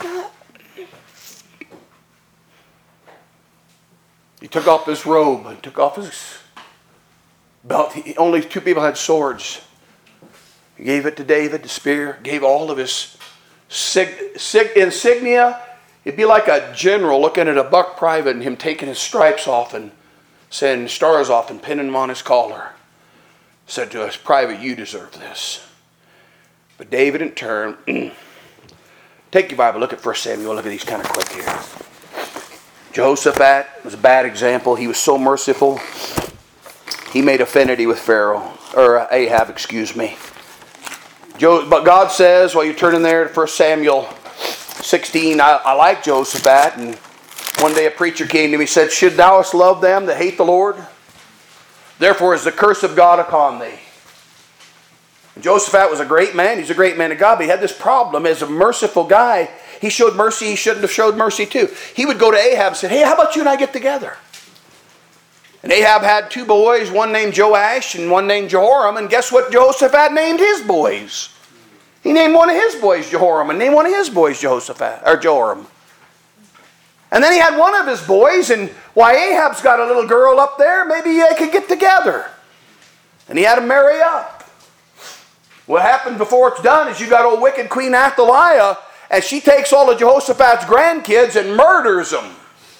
He took off his robe and took off his belt. Only 2 people had swords. He gave it to David, the spear. Gave all of his insignia. It'd be like a general looking at a buck private and him taking his stripes off and sending stars off and pinning them on his collar. Said to us, private, you deserve this. But David in turn, take your Bible, look at 1 Samuel. Look at these kind of quick here. Jehoshaphat was a bad example. He was so merciful. He made affinity with Ahab, excuse me. But God says, while you're turning there to 1 Samuel 16, I like Jehoshaphat, and One day a preacher came to me and said, should thou love them that hate the Lord? Therefore is the curse of God upon thee. And Jehoshaphat was a great man. He's a great man of God, but he had this problem. As a merciful guy, he showed mercy he shouldn't have showed mercy too. He would go to Ahab and say, hey, how about you and I get together? And Ahab had two boys, one named Joash and one named Jehoram. And guess what Jehoshaphat named his boys? He named one of his boys Jehoram and named one of his boys Jehoshaphat, or Jehoram. And then he had one of his boys, and why, Ahab's got a little girl up there, maybe they could get together. And he had them marry up. What happened before it's done is you got old wicked Queen Athaliah, and she takes all of Jehoshaphat's grandkids and murders them.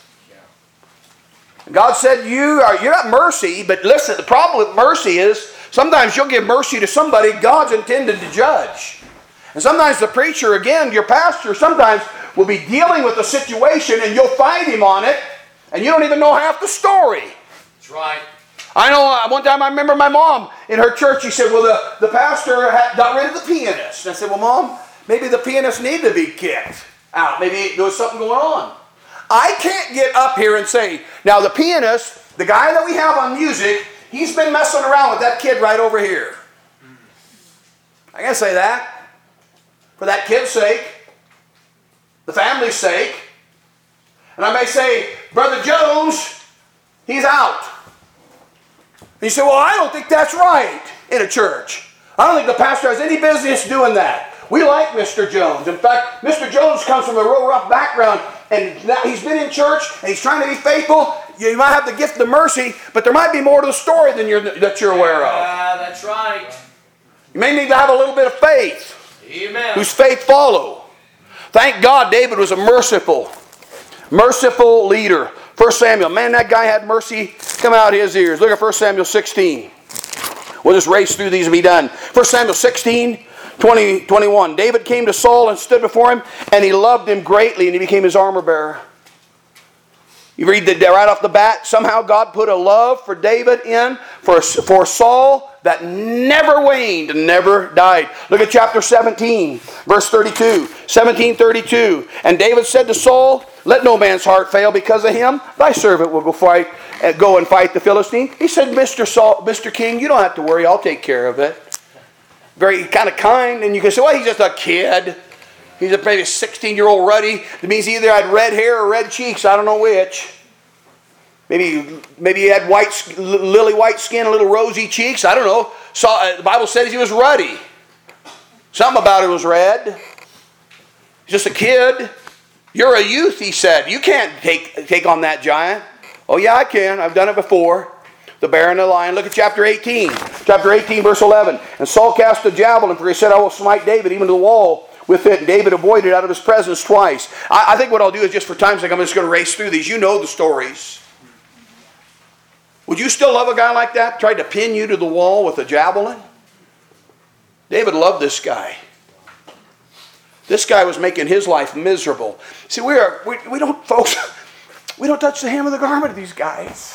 And God said, you got mercy, but listen, the problem with mercy is sometimes you'll give mercy to somebody God's intended to judge. And sometimes the preacher, again, your pastor, sometimes will be dealing with a situation and you'll fight him on it and you don't even know half the story. That's right. I know one time I remember my mom in her church, she said, well, the pastor got rid of the pianist. And I said, well, Mom, maybe the pianist needed to be kicked out. Maybe there was something going on. I can't get up here and say, now the pianist, the guy that we have on music, he's been messing around with that kid right over here. I can't say that. For that kid's sake, the family's sake. And I may say, Brother Jones, he's out. And you say, well, I don't think that's right in a church. I don't think the pastor has any business doing that. We like Mr. Jones. In fact, Mr. Jones comes from a real rough background, and he's been in church, and he's trying to be faithful. You might have the gift of mercy, but there might be more to the story than that you're aware of. That's right. You may need to have a little bit of faith. Amen. Whose faith follow. Thank God David was a merciful leader. 1 Samuel, man, that guy had mercy come out his ears. Look at 1 Samuel 16. We'll just race through these and be done. 1 Samuel 16, 20, 21. David came to Saul and stood before him, and he loved him greatly, and he became his armor bearer. You read that right off the bat, somehow God put a love for David in, for Saul, that never waned and never died. Look at chapter 17, verse 32. 17:32. And David said to Saul, let no man's heart fail because of him. Thy servant will go and fight the Philistine. He said, Mr. King, you don't have to worry. I'll take care of it. Very kind of kind. And you can say, well, he's just a kid. He's maybe a 16-year-old ruddy. That means he either had red hair or red cheeks. I don't know which. Maybe he had lily white skin, a little rosy cheeks. I don't know. The Bible says he was ruddy. Something about it was red. He's just a kid. You're a youth, he said. You can't take on that giant. Oh, yeah, I can. I've done it before. The bear and the lion. Look at chapter 18. Chapter 18, verse 11. And Saul cast a javelin, for he said, I will smite David even to the wall with it. And David avoided out of his presence twice. I think what I'll do is just for time's sake, I'm just going to race through these. You know the stories. Would you still love a guy like that? Tried to pin you to the wall with a javelin? David loved this guy. This guy was making his life miserable. See, we don't, folks, we don't touch the hem of the garment of these guys.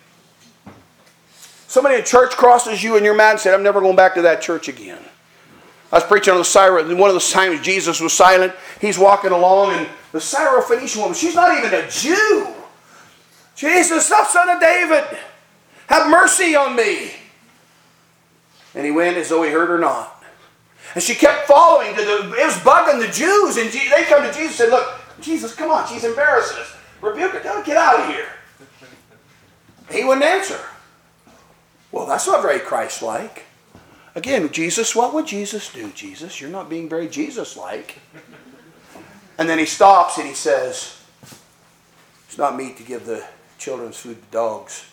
Somebody in church crosses you and you're mad and said, I'm never going back to that church again. I was preaching on the Syro, and one of those times Jesus was silent. He's walking along, and the Syrophoenician woman, she's not even a Jew. Jesus, thou son of David, have mercy on me. And he went as though he heard her not. And she kept following. It was bugging the Jews. And they come to Jesus and said, look, Jesus, come on. She's embarrassing us. Rebuke her. Tell her, get out of here. He wouldn't answer. Well, that's not very Christ-like. Again, Jesus, what would Jesus do? Jesus, you're not being very Jesus-like. And then he stops and he says, it's not meet to give the children's food to dogs.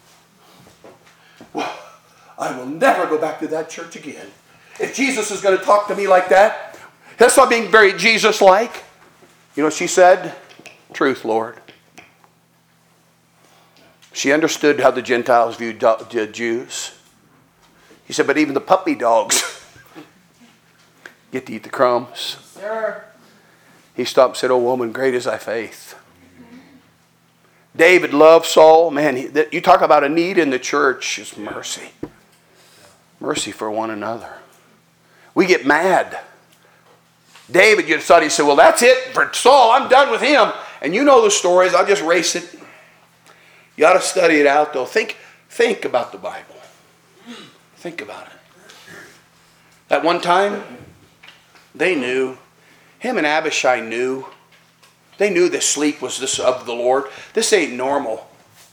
Well, I will never go back to that church again. If Jesus is going to talk to me like that, that's not being very Jesus-like. You know what she said? Truth, Lord. She understood how the Gentiles viewed Jews. He said, but even the puppy dogs get to eat the crumbs. Sir. He stopped and said, oh woman, great is thy faith. David loved Saul. Man, you talk about a need in the church is mercy. Mercy for one another. We get mad. David, you thought he said, well, that's it for Saul. I'm done with him. And you know the stories. I'll just erase it. You ought to study it out, though. Think about the Bible. Think about it. At one time, they knew. Him and Abishai knew. They knew the sleep was this of the Lord. This ain't normal.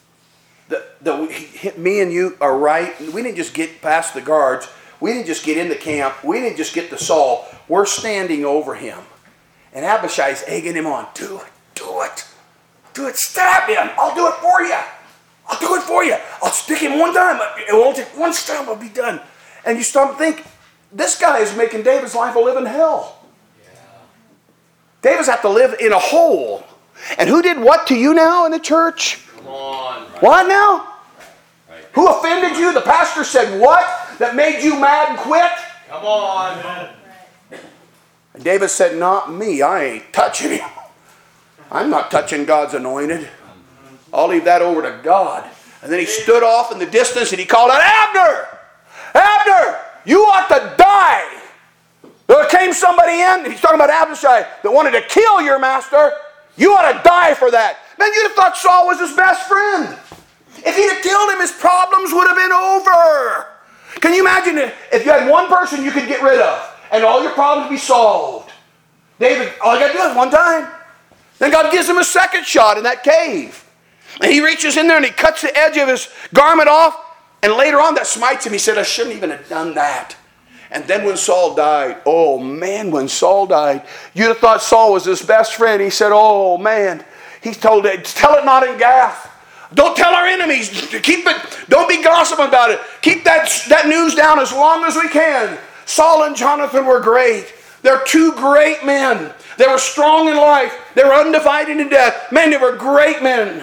Me and you are right. We didn't just get past the guards. We didn't just get in the camp. We didn't just get to Saul. We're standing over him. And Abishai's egging him on. Do it. Do it. Do it. Stab him. I'll do it for you. I'll do it for you. I'll stick him one time. It won't take one stab. I'll be done. And you stop and think, this guy is making David's life a living hell. David's have to live in a hole. And who did what to you now in the church? Come on. Right. What now? Right. Who offended you? The pastor said what? That made you mad and quit? Come on. And David said, not me. I ain't touching him. I'm not touching God's anointed. I'll leave that over to God. And then he stood off in the distance and he called out, Abner! Abner! You ought to die! There came somebody in, and he's talking about Abishai, that wanted to kill your master. You ought to die for that. Man, you'd have thought Saul was his best friend. If he'd have killed him, his problems would have been over. Can you imagine if you had one person you could get rid of, and all your problems would be solved? David, all you got to do is one time. Then God gives him a second shot in that cave. And he reaches in there and he cuts the edge of his garment off. And later on that smites him. He said, I shouldn't even have done that. And then when Saul died, oh man, when Saul died, you'd have thought Saul was his best friend. He said, oh man. He told it, tell it not in Gath. Don't tell our enemies. Keep it. Don't be gossiping about it. Keep that news down as long as we can. Saul and Jonathan were great. They're two great men. They were strong in life. They were undivided in death. Man, they were great men.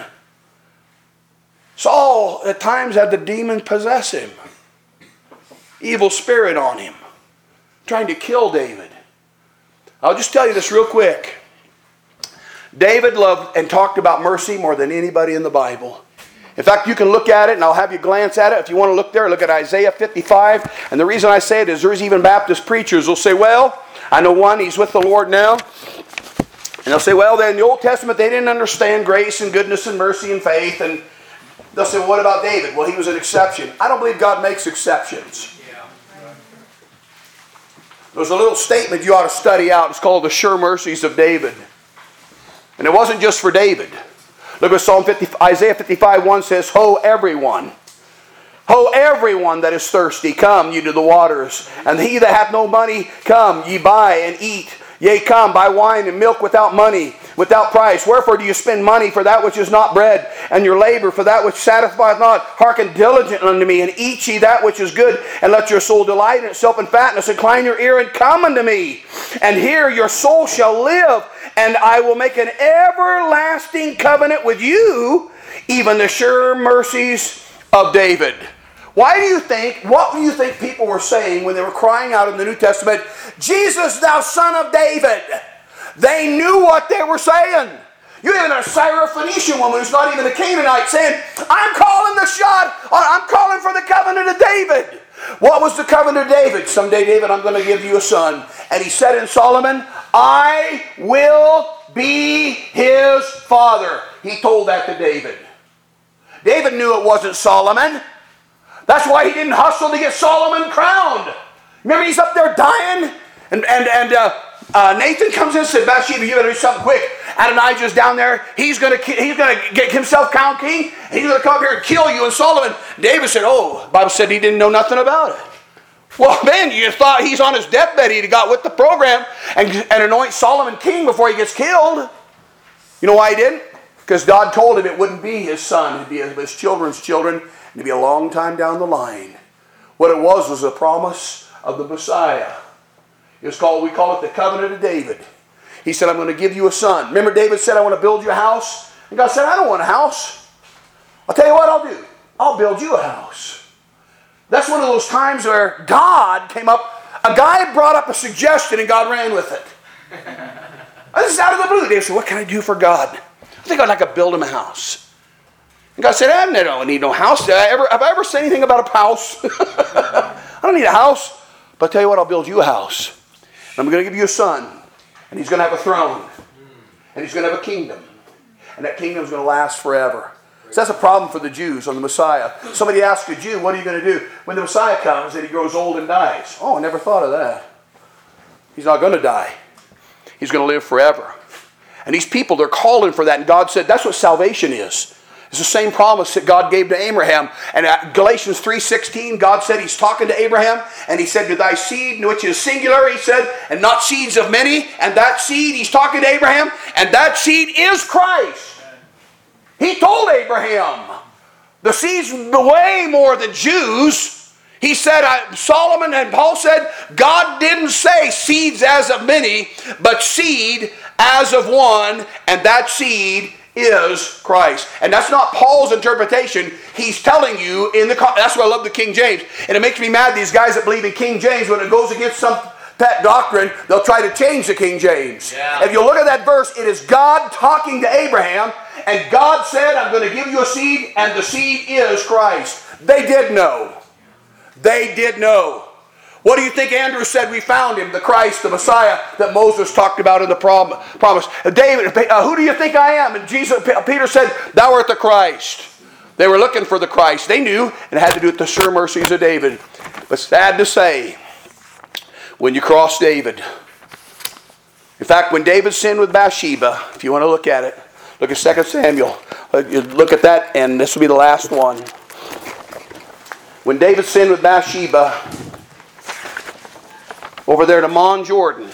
Saul at times had the demon possess him. Evil spirit on him. Trying to kill David. I'll just tell you this real quick. David loved and talked about mercy more than anybody in the Bible. In fact, you can look at it, and I'll have you glance at it. If you want to look there, look at Isaiah 55. And the reason I say it is there's even Baptist preachers who'll say, well, I know one, he's with the Lord now. And they'll say, well, then in the Old Testament, they didn't understand grace and goodness and mercy and faith. And they'll say, well, what about David? Well, he was an exception. I don't believe God makes exceptions. There's a little statement you ought to study out. It's called the Sure Mercies of David. And it wasn't just for David. Look what Isaiah 55:1 says, Ho everyone that is thirsty, come ye to the waters. And he that hath no money, come ye buy and eat. Yea, come, buy wine and milk without money, without price. Wherefore do you spend money for that which is not bread, and your labor for that which satisfieth not? Hearken diligently unto me, and eat ye that which is good, and let your soul delight in itself in fatness. Incline your ear and come unto me, and here your soul shall live, and I will make an everlasting covenant with you, even the sure mercies of David. What do you think people were saying when they were crying out in the New Testament, Jesus, thou son of David? They knew what they were saying. You even a Syrophoenician woman who's not even a Canaanite saying, I'm calling the shot, or I'm calling for the covenant of David. What was the covenant of David? Someday, David, I'm going to give you a son. And he said in Solomon, I will be his father. He told that to David. David knew it wasn't Solomon. That's why he didn't hustle to get Solomon crowned. Remember, he's up there dying, and Nathan comes in and said, Bathsheba, you better do something quick. Adonijah's down there. He's going to get himself crowned king, and he's going to come up here and kill you. And Solomon, David said, oh, the Bible said he didn't know nothing about it. Well, man, you thought he's on his deathbed. He'd got with the program and anoint Solomon king before he gets killed. You know why he didn't? Because God told him it wouldn't be his son. It'd be his children's children. It'd be a long time down the line. What it was a promise of the Messiah. We call it the covenant of David. He said, I'm going to give you a son. Remember David said, I want to build you a house? And God said, I don't want a house. I'll tell you what I'll do. I'll build you a house. That's one of those times where God came up. A guy brought up a suggestion and God ran with it. This is out of the blue. David said, what can I do for God? I think I'd like to build him a house. And God said, I don't need no house. Have I ever said anything about a house? I don't need a house. But I'll tell you what, I'll build you a house. And I'm going to give you a son. And he's going to have a throne. And he's going to have a kingdom. and that kingdom's going to last forever. So that's a problem for the Jews on the Messiah. Somebody asks a Jew, what are you going to do when the Messiah comes and he grows old and dies? Oh, I never thought of that. He's not going to die. He's going to live forever. And these people, they're calling for that. And God said, that's what salvation is. It's the same promise that God gave to Abraham. And at Galatians 3:16, God said He's talking to Abraham. And He said, to thy seed, which is singular, He said, and not seeds of many. And that seed, He's talking to Abraham. And that seed is Christ. He told Abraham, the seed's way more than Jews. He said, Solomon and Paul said, God didn't say seeds as of many, but seed as of one, and that seed is Christ. And that's not Paul's interpretation. He's telling you in the... That's why I love the King James. And it makes me mad, these guys that believe in King James, when it goes against some pet doctrine, they'll try to change the King James. Yeah. If you look at that verse, it is God talking to Abraham, and God said, I'm going to give you a seed, and the seed is Christ. They did know. They did know. What do you think Andrew said? We found him, the Christ, the Messiah that Moses talked about in the promise. David, who do you think I am? And Peter said, thou art the Christ. They were looking for the Christ. They knew, and it had to do with the sure mercies of David. But sad to say, when you cross David, in fact, when David sinned with Bathsheba, if you want to look at it, look at 2 Samuel. Look at that, and this will be the last one. When David sinned with Bathsheba, over there to Mon Jordan,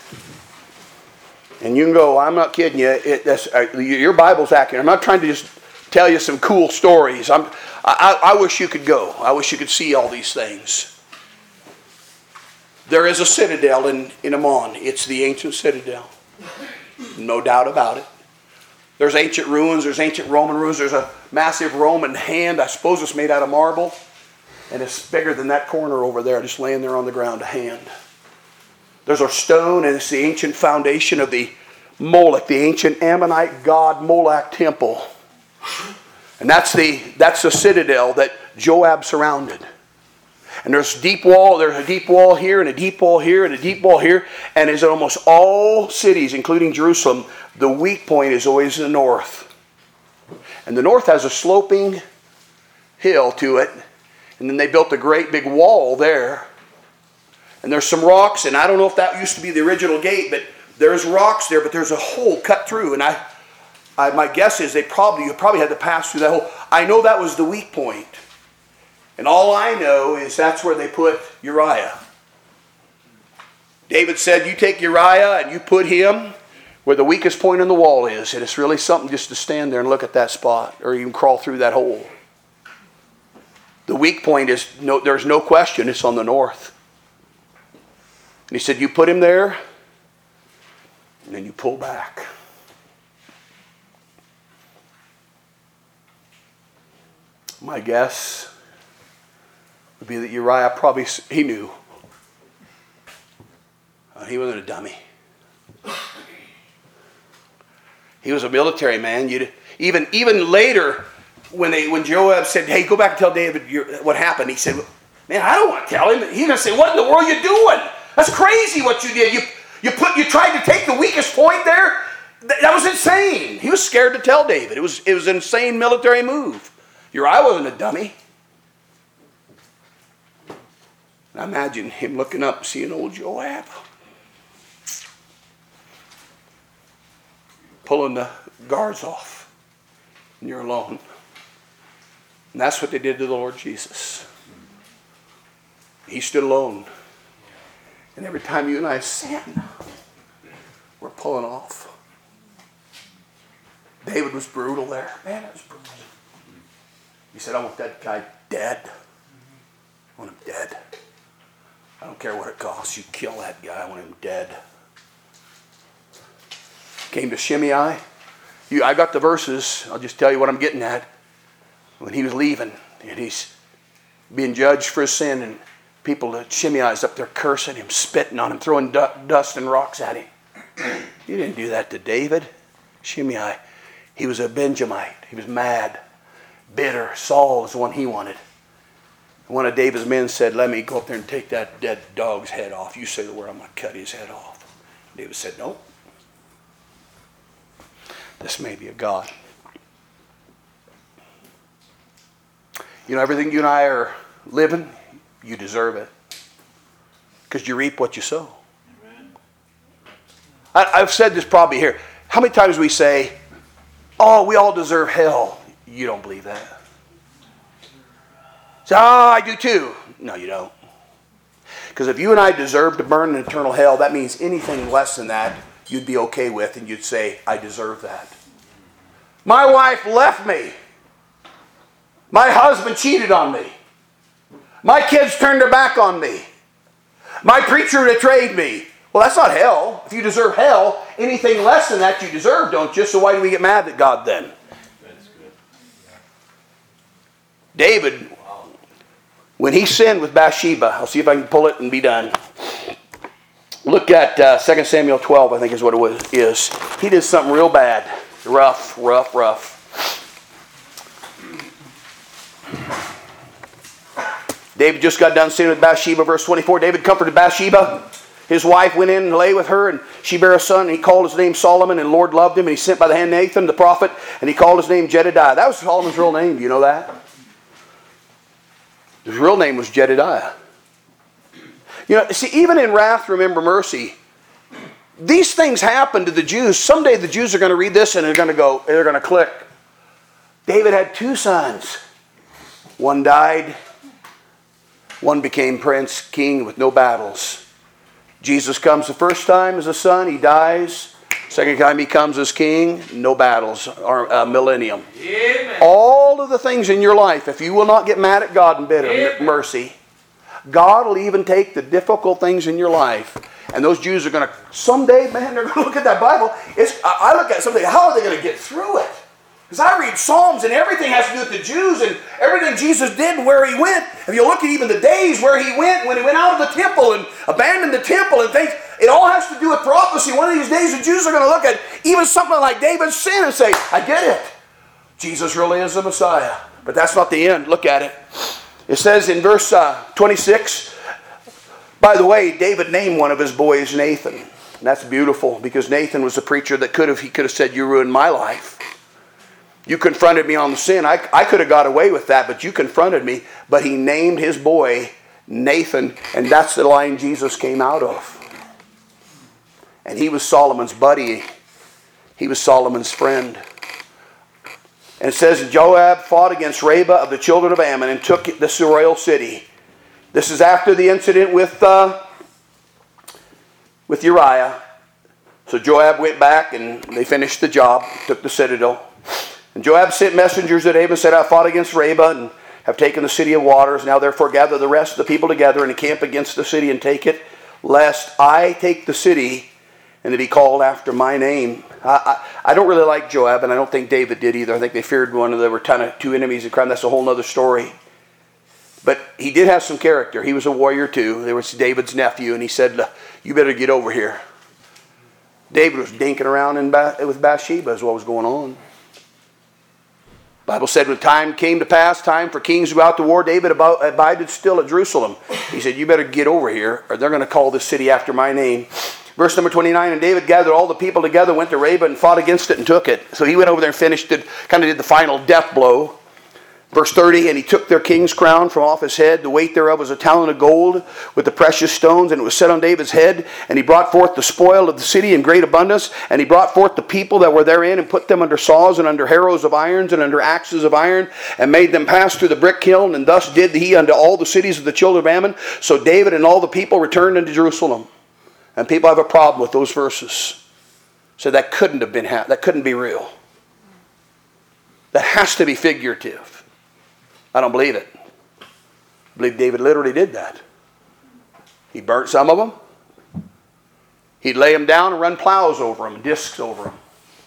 and you can go, I'm not kidding you, your Bible's accurate. I'm not trying to just tell you some cool stories. I wish you could go. I wish you could see all these things. There is a citadel in Ammon. It's the ancient citadel. No doubt about it. There's ancient ruins. There's ancient Roman ruins. There's a massive Roman hand. I suppose it's made out of marble. And it's bigger than that corner over there, just laying there on the ground, a hand. There's a stone, and it's the ancient foundation of the Moloch, the ancient Ammonite god Moloch temple. And that's the citadel that Joab surrounded. And there's a deep wall here, and a deep wall here, and a deep wall here. And as in almost all cities, including Jerusalem, the weak point is always in the north. And the north has a sloping hill to it. And then they built a great big wall there. And there's some rocks, and I don't know if that used to be the original gate, but there's rocks there, but there's a hole cut through. And my guess is you probably had to pass through that hole. I know that was the weak point. And all I know is that's where they put Uriah. David said, you take Uriah and you put him where the weakest point in the wall is. And it's really something just to stand there and look at that spot, or you can crawl through that hole. The weak point is, there's no question, it's on the north. And he said, you put him there, and then you pull back. My guess would be that Uriah he knew. He wasn't a dummy. He was a military man. Even later, when Joab said, hey, go back and tell David what happened, he said, man, I don't want to tell him. He's going to say, what in the world are you doing? That's crazy what you did. You tried to take the weakest point there. That was insane. He was scared to tell David. It was an insane military move. Uriah wasn't a dummy. I imagine him looking up and seeing old Joab pulling the guards off, and you're alone. And that's what they did to the Lord Jesus. He stood alone. And every time you and I sin, we're pulling off. David was brutal there. Man, it was brutal. He said, I want that guy dead. I want him dead. I don't care what it costs. You kill that guy. I want him dead. Came to Shimei. I got the verses. I'll just tell you what I'm getting at. When he was leaving, and he's being judged for his sin, and Shimei's up there cursing him, spitting on him, throwing dust and rocks at him. You didn't do that to David. Shimei, he was a Benjamite. He was mad, bitter. Saul was the one he wanted. One of David's men said, let me go up there and take that dead dog's head off. You say the word, I'm going to cut his head off. David said, no. This may be a God. You know, everything you and I are living, you deserve it. Because you reap what you sow. I've said this probably here. How many times we say, oh, we all deserve hell. You don't believe that. Say, oh, I do too. No, you don't. Because if you and I deserve to burn in eternal hell, that means anything less than that you'd be okay with, and you'd say, I deserve that. My wife left me. My husband cheated on me. My kids turned their back on me. My preacher betrayed me. Well, that's not hell. If you deserve hell, anything less than that you deserve, don't you? So why do we get mad at God then? That's good. David, when he sinned with Bathsheba, I'll see if I can pull it and be done. Look at 2 Samuel 12, I think is what it is. He did something real bad. Rough. David just got done sinning with Bathsheba, verse 24. David comforted Bathsheba. His wife went in and lay with her, and she bare a son, and he called his name Solomon, and the Lord loved him, and he sent by the hand Nathan the prophet, and he called his name Jedediah. That was Solomon's real name. Do you know that? His real name was Jedediah. You know, see, even in wrath, remember mercy. These things happen to the Jews. Someday the Jews are going to read this, and they're going to click. David had 2 sons. One died. One became prince, king with no battles. Jesus comes the first time as a son, he dies. Second time he comes as king, no battles, or millennium. Amen. All of the things in your life, if you will not get mad at God and bid him mercy, God will even take the difficult things in your life. And those Jews are going to, someday, man, they're going to look at that Bible. I look at it someday, how are they going to get through it? Because I read Psalms and everything has to do with the Jews and everything Jesus did and where he went. If you look at even the days where he went, when he went out of the temple and abandoned the temple and things, it all has to do with prophecy. One of these days the Jews are going to look at even something like David's sin and say, I get it. Jesus really is the Messiah. But that's not the end. Look at it. It says in verse 26, by the way, David named one of his boys Nathan. And that's beautiful because Nathan was a preacher that could have said, you ruined my life. You confronted me on the sin. I could have got away with that, but you confronted me. But he named his boy Nathan, and that's the line Jesus came out of. And he was Solomon's buddy. He was Solomon's friend. And it says, Joab fought against Rabbah of the children of Ammon and took the royal city. This is after the incident with Uriah. So Joab went back and they finished the job, took the citadel. And Joab sent messengers to David and said, I fought against Rabbah and have taken the city of waters. Now therefore gather the rest of the people together and encamp against the city and take it, lest I take the city and it be called after my name. I don't really like Joab, and I don't think David did either. I think they feared there were kind of 2 enemies in crime. That's a whole other story. But he did have some character. He was a warrior too. There was David's nephew, and he said, you better get over here. David was dinking around with Bathsheba is what was going on. The Bible said when time came to pass, time for kings to go out to war, David abided still at Jerusalem. He said, you better get over here or they're going to call this city after my name. Verse number 29, and David gathered all the people together, went to Rabbah and fought against it and took it. So he went over there and finished it, kind of did the final death blow. Verse 30, and he took their king's crown from off his head. The weight thereof was a talent of gold with the precious stones, and it was set on David's head. And he brought forth the spoil of the city in great abundance. And he brought forth the people that were therein, and put them under saws, and under harrows of irons, and under axes of iron, and made them pass through the brick kiln. And thus did he unto all the cities of the children of Ammon. So David and all the people returned unto Jerusalem. And people have a problem with those verses. So that couldn't have been, that couldn't be real. That has to be figurative. I don't believe it. I believe David literally did that. He burnt some of them. He'd lay them down and run plows over them, discs over them.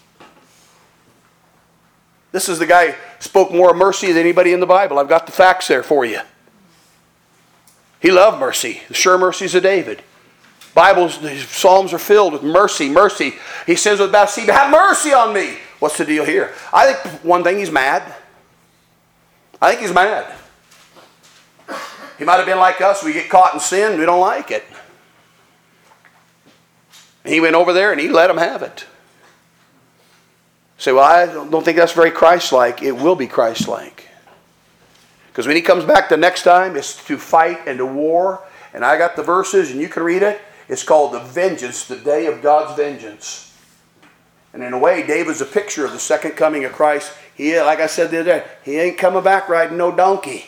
This is the guy who spoke more of mercy than anybody in the Bible. I've got the facts there for you. He loved mercy. The sure mercies of David. Bibles, the Psalms are filled with mercy, mercy. He says with Bathsheba, have mercy on me. What's the deal here? I think one thing, he's mad. I think he's mad. He might have been like us. We get caught in sin. We don't like it. And he went over there and he let them have it. Say, well, I don't think that's very Christ-like. It will be Christ-like. Because when he comes back the next time, it's to fight and to war. And I got the verses, and you can read it. It's called the vengeance, the day of God's vengeance. And in a way, David's a picture of the second coming of Christ. He, like I said the other day, he ain't coming back riding no donkey.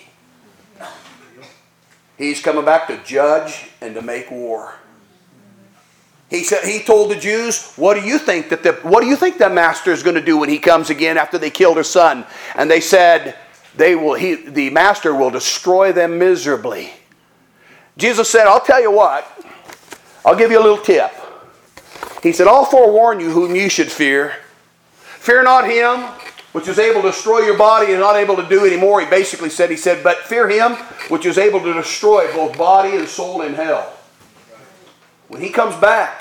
He's coming back to judge and to make war. He said, he told the Jews, what do you think that master is going to do when he comes again after they killed her son? And they said, the master will destroy them miserably. Jesus said, I'll tell you what, I'll give you a little tip. He said, I'll forewarn you whom you should fear. Fear not him, which is able to destroy your body and not able to do any more. He basically said, but fear him, which is able to destroy both body and soul in hell. When he comes back,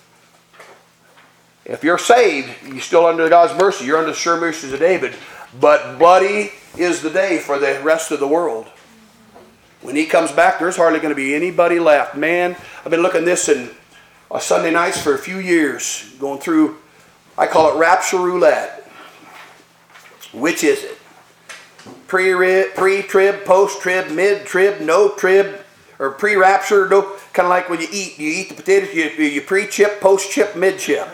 if you're saved, you're still under God's mercy. You're under the sure mercies of David. But bloody is the day for the rest of the world. When he comes back, there's hardly going to be anybody left. Man, I've been looking at this in Sunday nights for a few years, going through, I call it rapture roulette. Which is it? Pre-trib, post-trib, mid-trib, no-trib, or pre-rapture, no, kind of like when you eat the potatoes, you pre-chip, post-chip, mid-chip.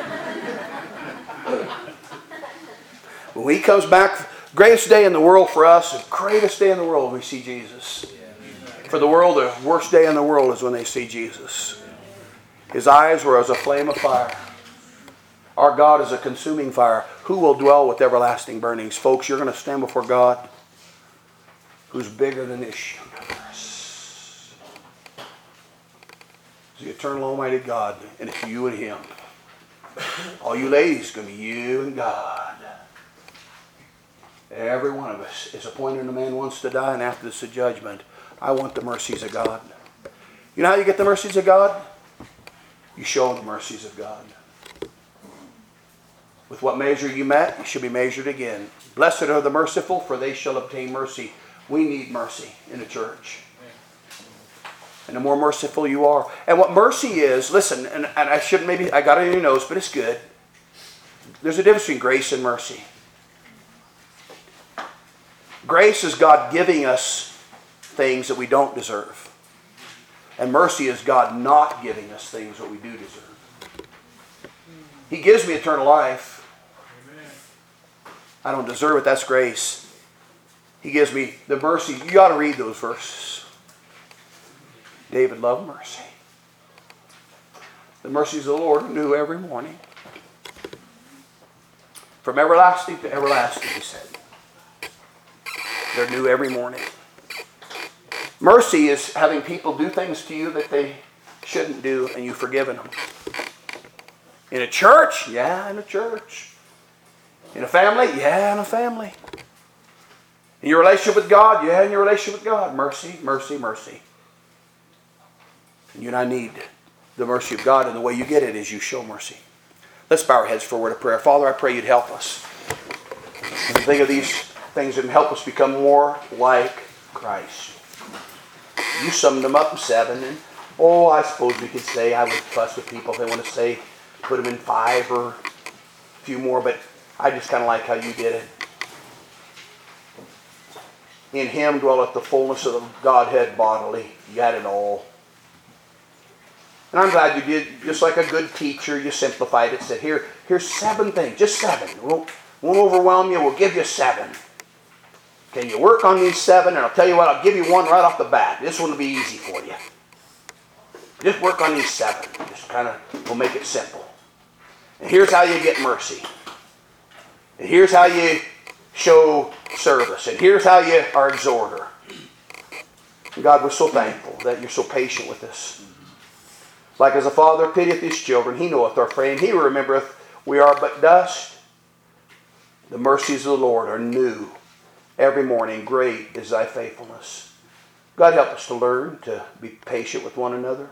When he comes back, greatest day in the world for us, the greatest day in the world we see Jesus. For the world, the worst day in the world is when they see Jesus. His eyes were as a flame of fire. Our God is a consuming fire. Who will dwell with everlasting burnings? Folks, you're going to stand before God who's bigger than this universe. It's the eternal almighty God, and it's you and him. All you ladies, it's going to be you and God. Every one of us is appointed a man wants to die, and after this is judgment. I want the mercies of God. You know how you get the mercies of God? You show the mercies of God. With what measure you met, you shall be measured again. Blessed are the merciful, for they shall obtain mercy. We need mercy in the church. And the more merciful you are. And what mercy is, listen, and I shouldn't maybe, I got it in your nose, but it's good. There's a difference between grace and mercy. Grace is God giving us things that we don't deserve. And mercy is God not giving us things that we do deserve. He gives me eternal life. I don't deserve it. That's grace. He gives me the mercy. You ought to read those verses. David loved mercy. The mercies of the Lord are new every morning. From everlasting to everlasting, he said. They're new every morning. Mercy is having people do things to you that they shouldn't do, and you've forgiven them. In a church? Yeah, in a church. In a family? Yeah, in a family. In your relationship with God? Yeah, in your relationship with God. Mercy, mercy, mercy. And you and I need the mercy of God, and the way you get it is you show mercy. Let's bow our heads for a word of prayer. Father, I pray you'd help us. And think of these things that help us become more like Christ. You summed them up in 7, and I suppose we could say, I would fuss with people if they want to say, put them in 5 or a few more, but I just kind of like how you did it. In him dwelleth the fullness of the Godhead bodily. You had it all. And I'm glad you did, just like a good teacher, you simplified it, said, here's 7 things, just 7. Won't overwhelm you, we'll give you 7. Okay, you work on these 7, and I'll tell you what, I'll give you one right off the bat. This one will be easy for you. Just work on these 7. Just kind of, we'll make it simple. And here's how you get mercy. And here's how you show service. And here's how you are exhorter. And God, we're so thankful that you're so patient with us. Like as a father pitieth his children, he knoweth our frame. He remembereth we are but dust. The mercies of the Lord are new every morning. Great is thy faithfulness. God, help us to learn to be patient with one another.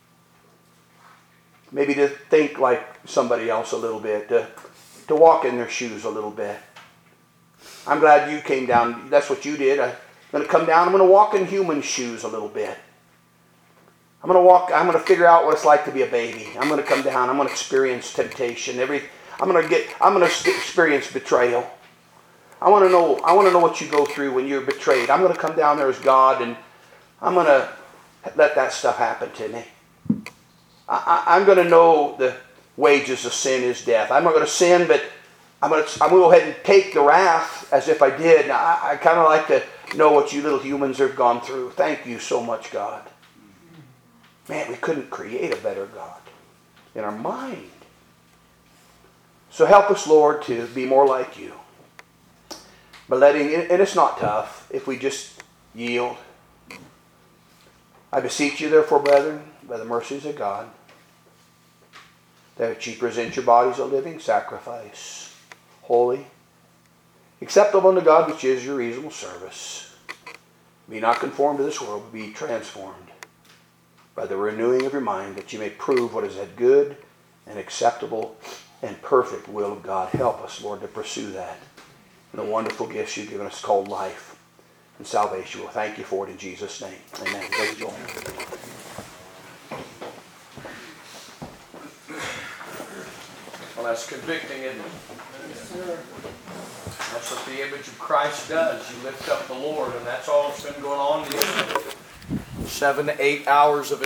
Maybe to think like somebody else a little bit. To walk in their shoes a little bit. I'm glad you came down. That's what you did. I'm going to come down. I'm going to walk in human shoes a little bit. I'm going to figure out what it's like to be a baby. I'm going to come down. I'm going to experience temptation. I'm gonna experience betrayal. I want to know what you go through when you're betrayed. I'm going to come down there as God, and I'm going to let that stuff happen to me. I'm going to know the wages of sin is death. I'm not going to sin, but I'm going to go ahead and take the wrath as if I did. I kind of like to know what you little humans have gone through. Thank you so much, God. Man, we couldn't create a better God in our mind. So help us, Lord, to be more like you. But and it's not tough if we just yield. I beseech you, therefore, brethren, by the mercies of God, that ye present your bodies a living sacrifice, holy, acceptable unto God, which is your reasonable service. Be not conformed to this world, but be transformed by the renewing of your mind, that you may prove what is that good and acceptable and perfect will of God. Help us, Lord, to pursue that. And the wonderful gifts you've given us called life and salvation. We'll thank you for it in Jesus' name. Amen. Brother Joel. Well, that's convicting, isn't it? Yes, sir. That's what the image of Christ does. You lift up the Lord, and that's all that's been going on these 7 to 8 hours of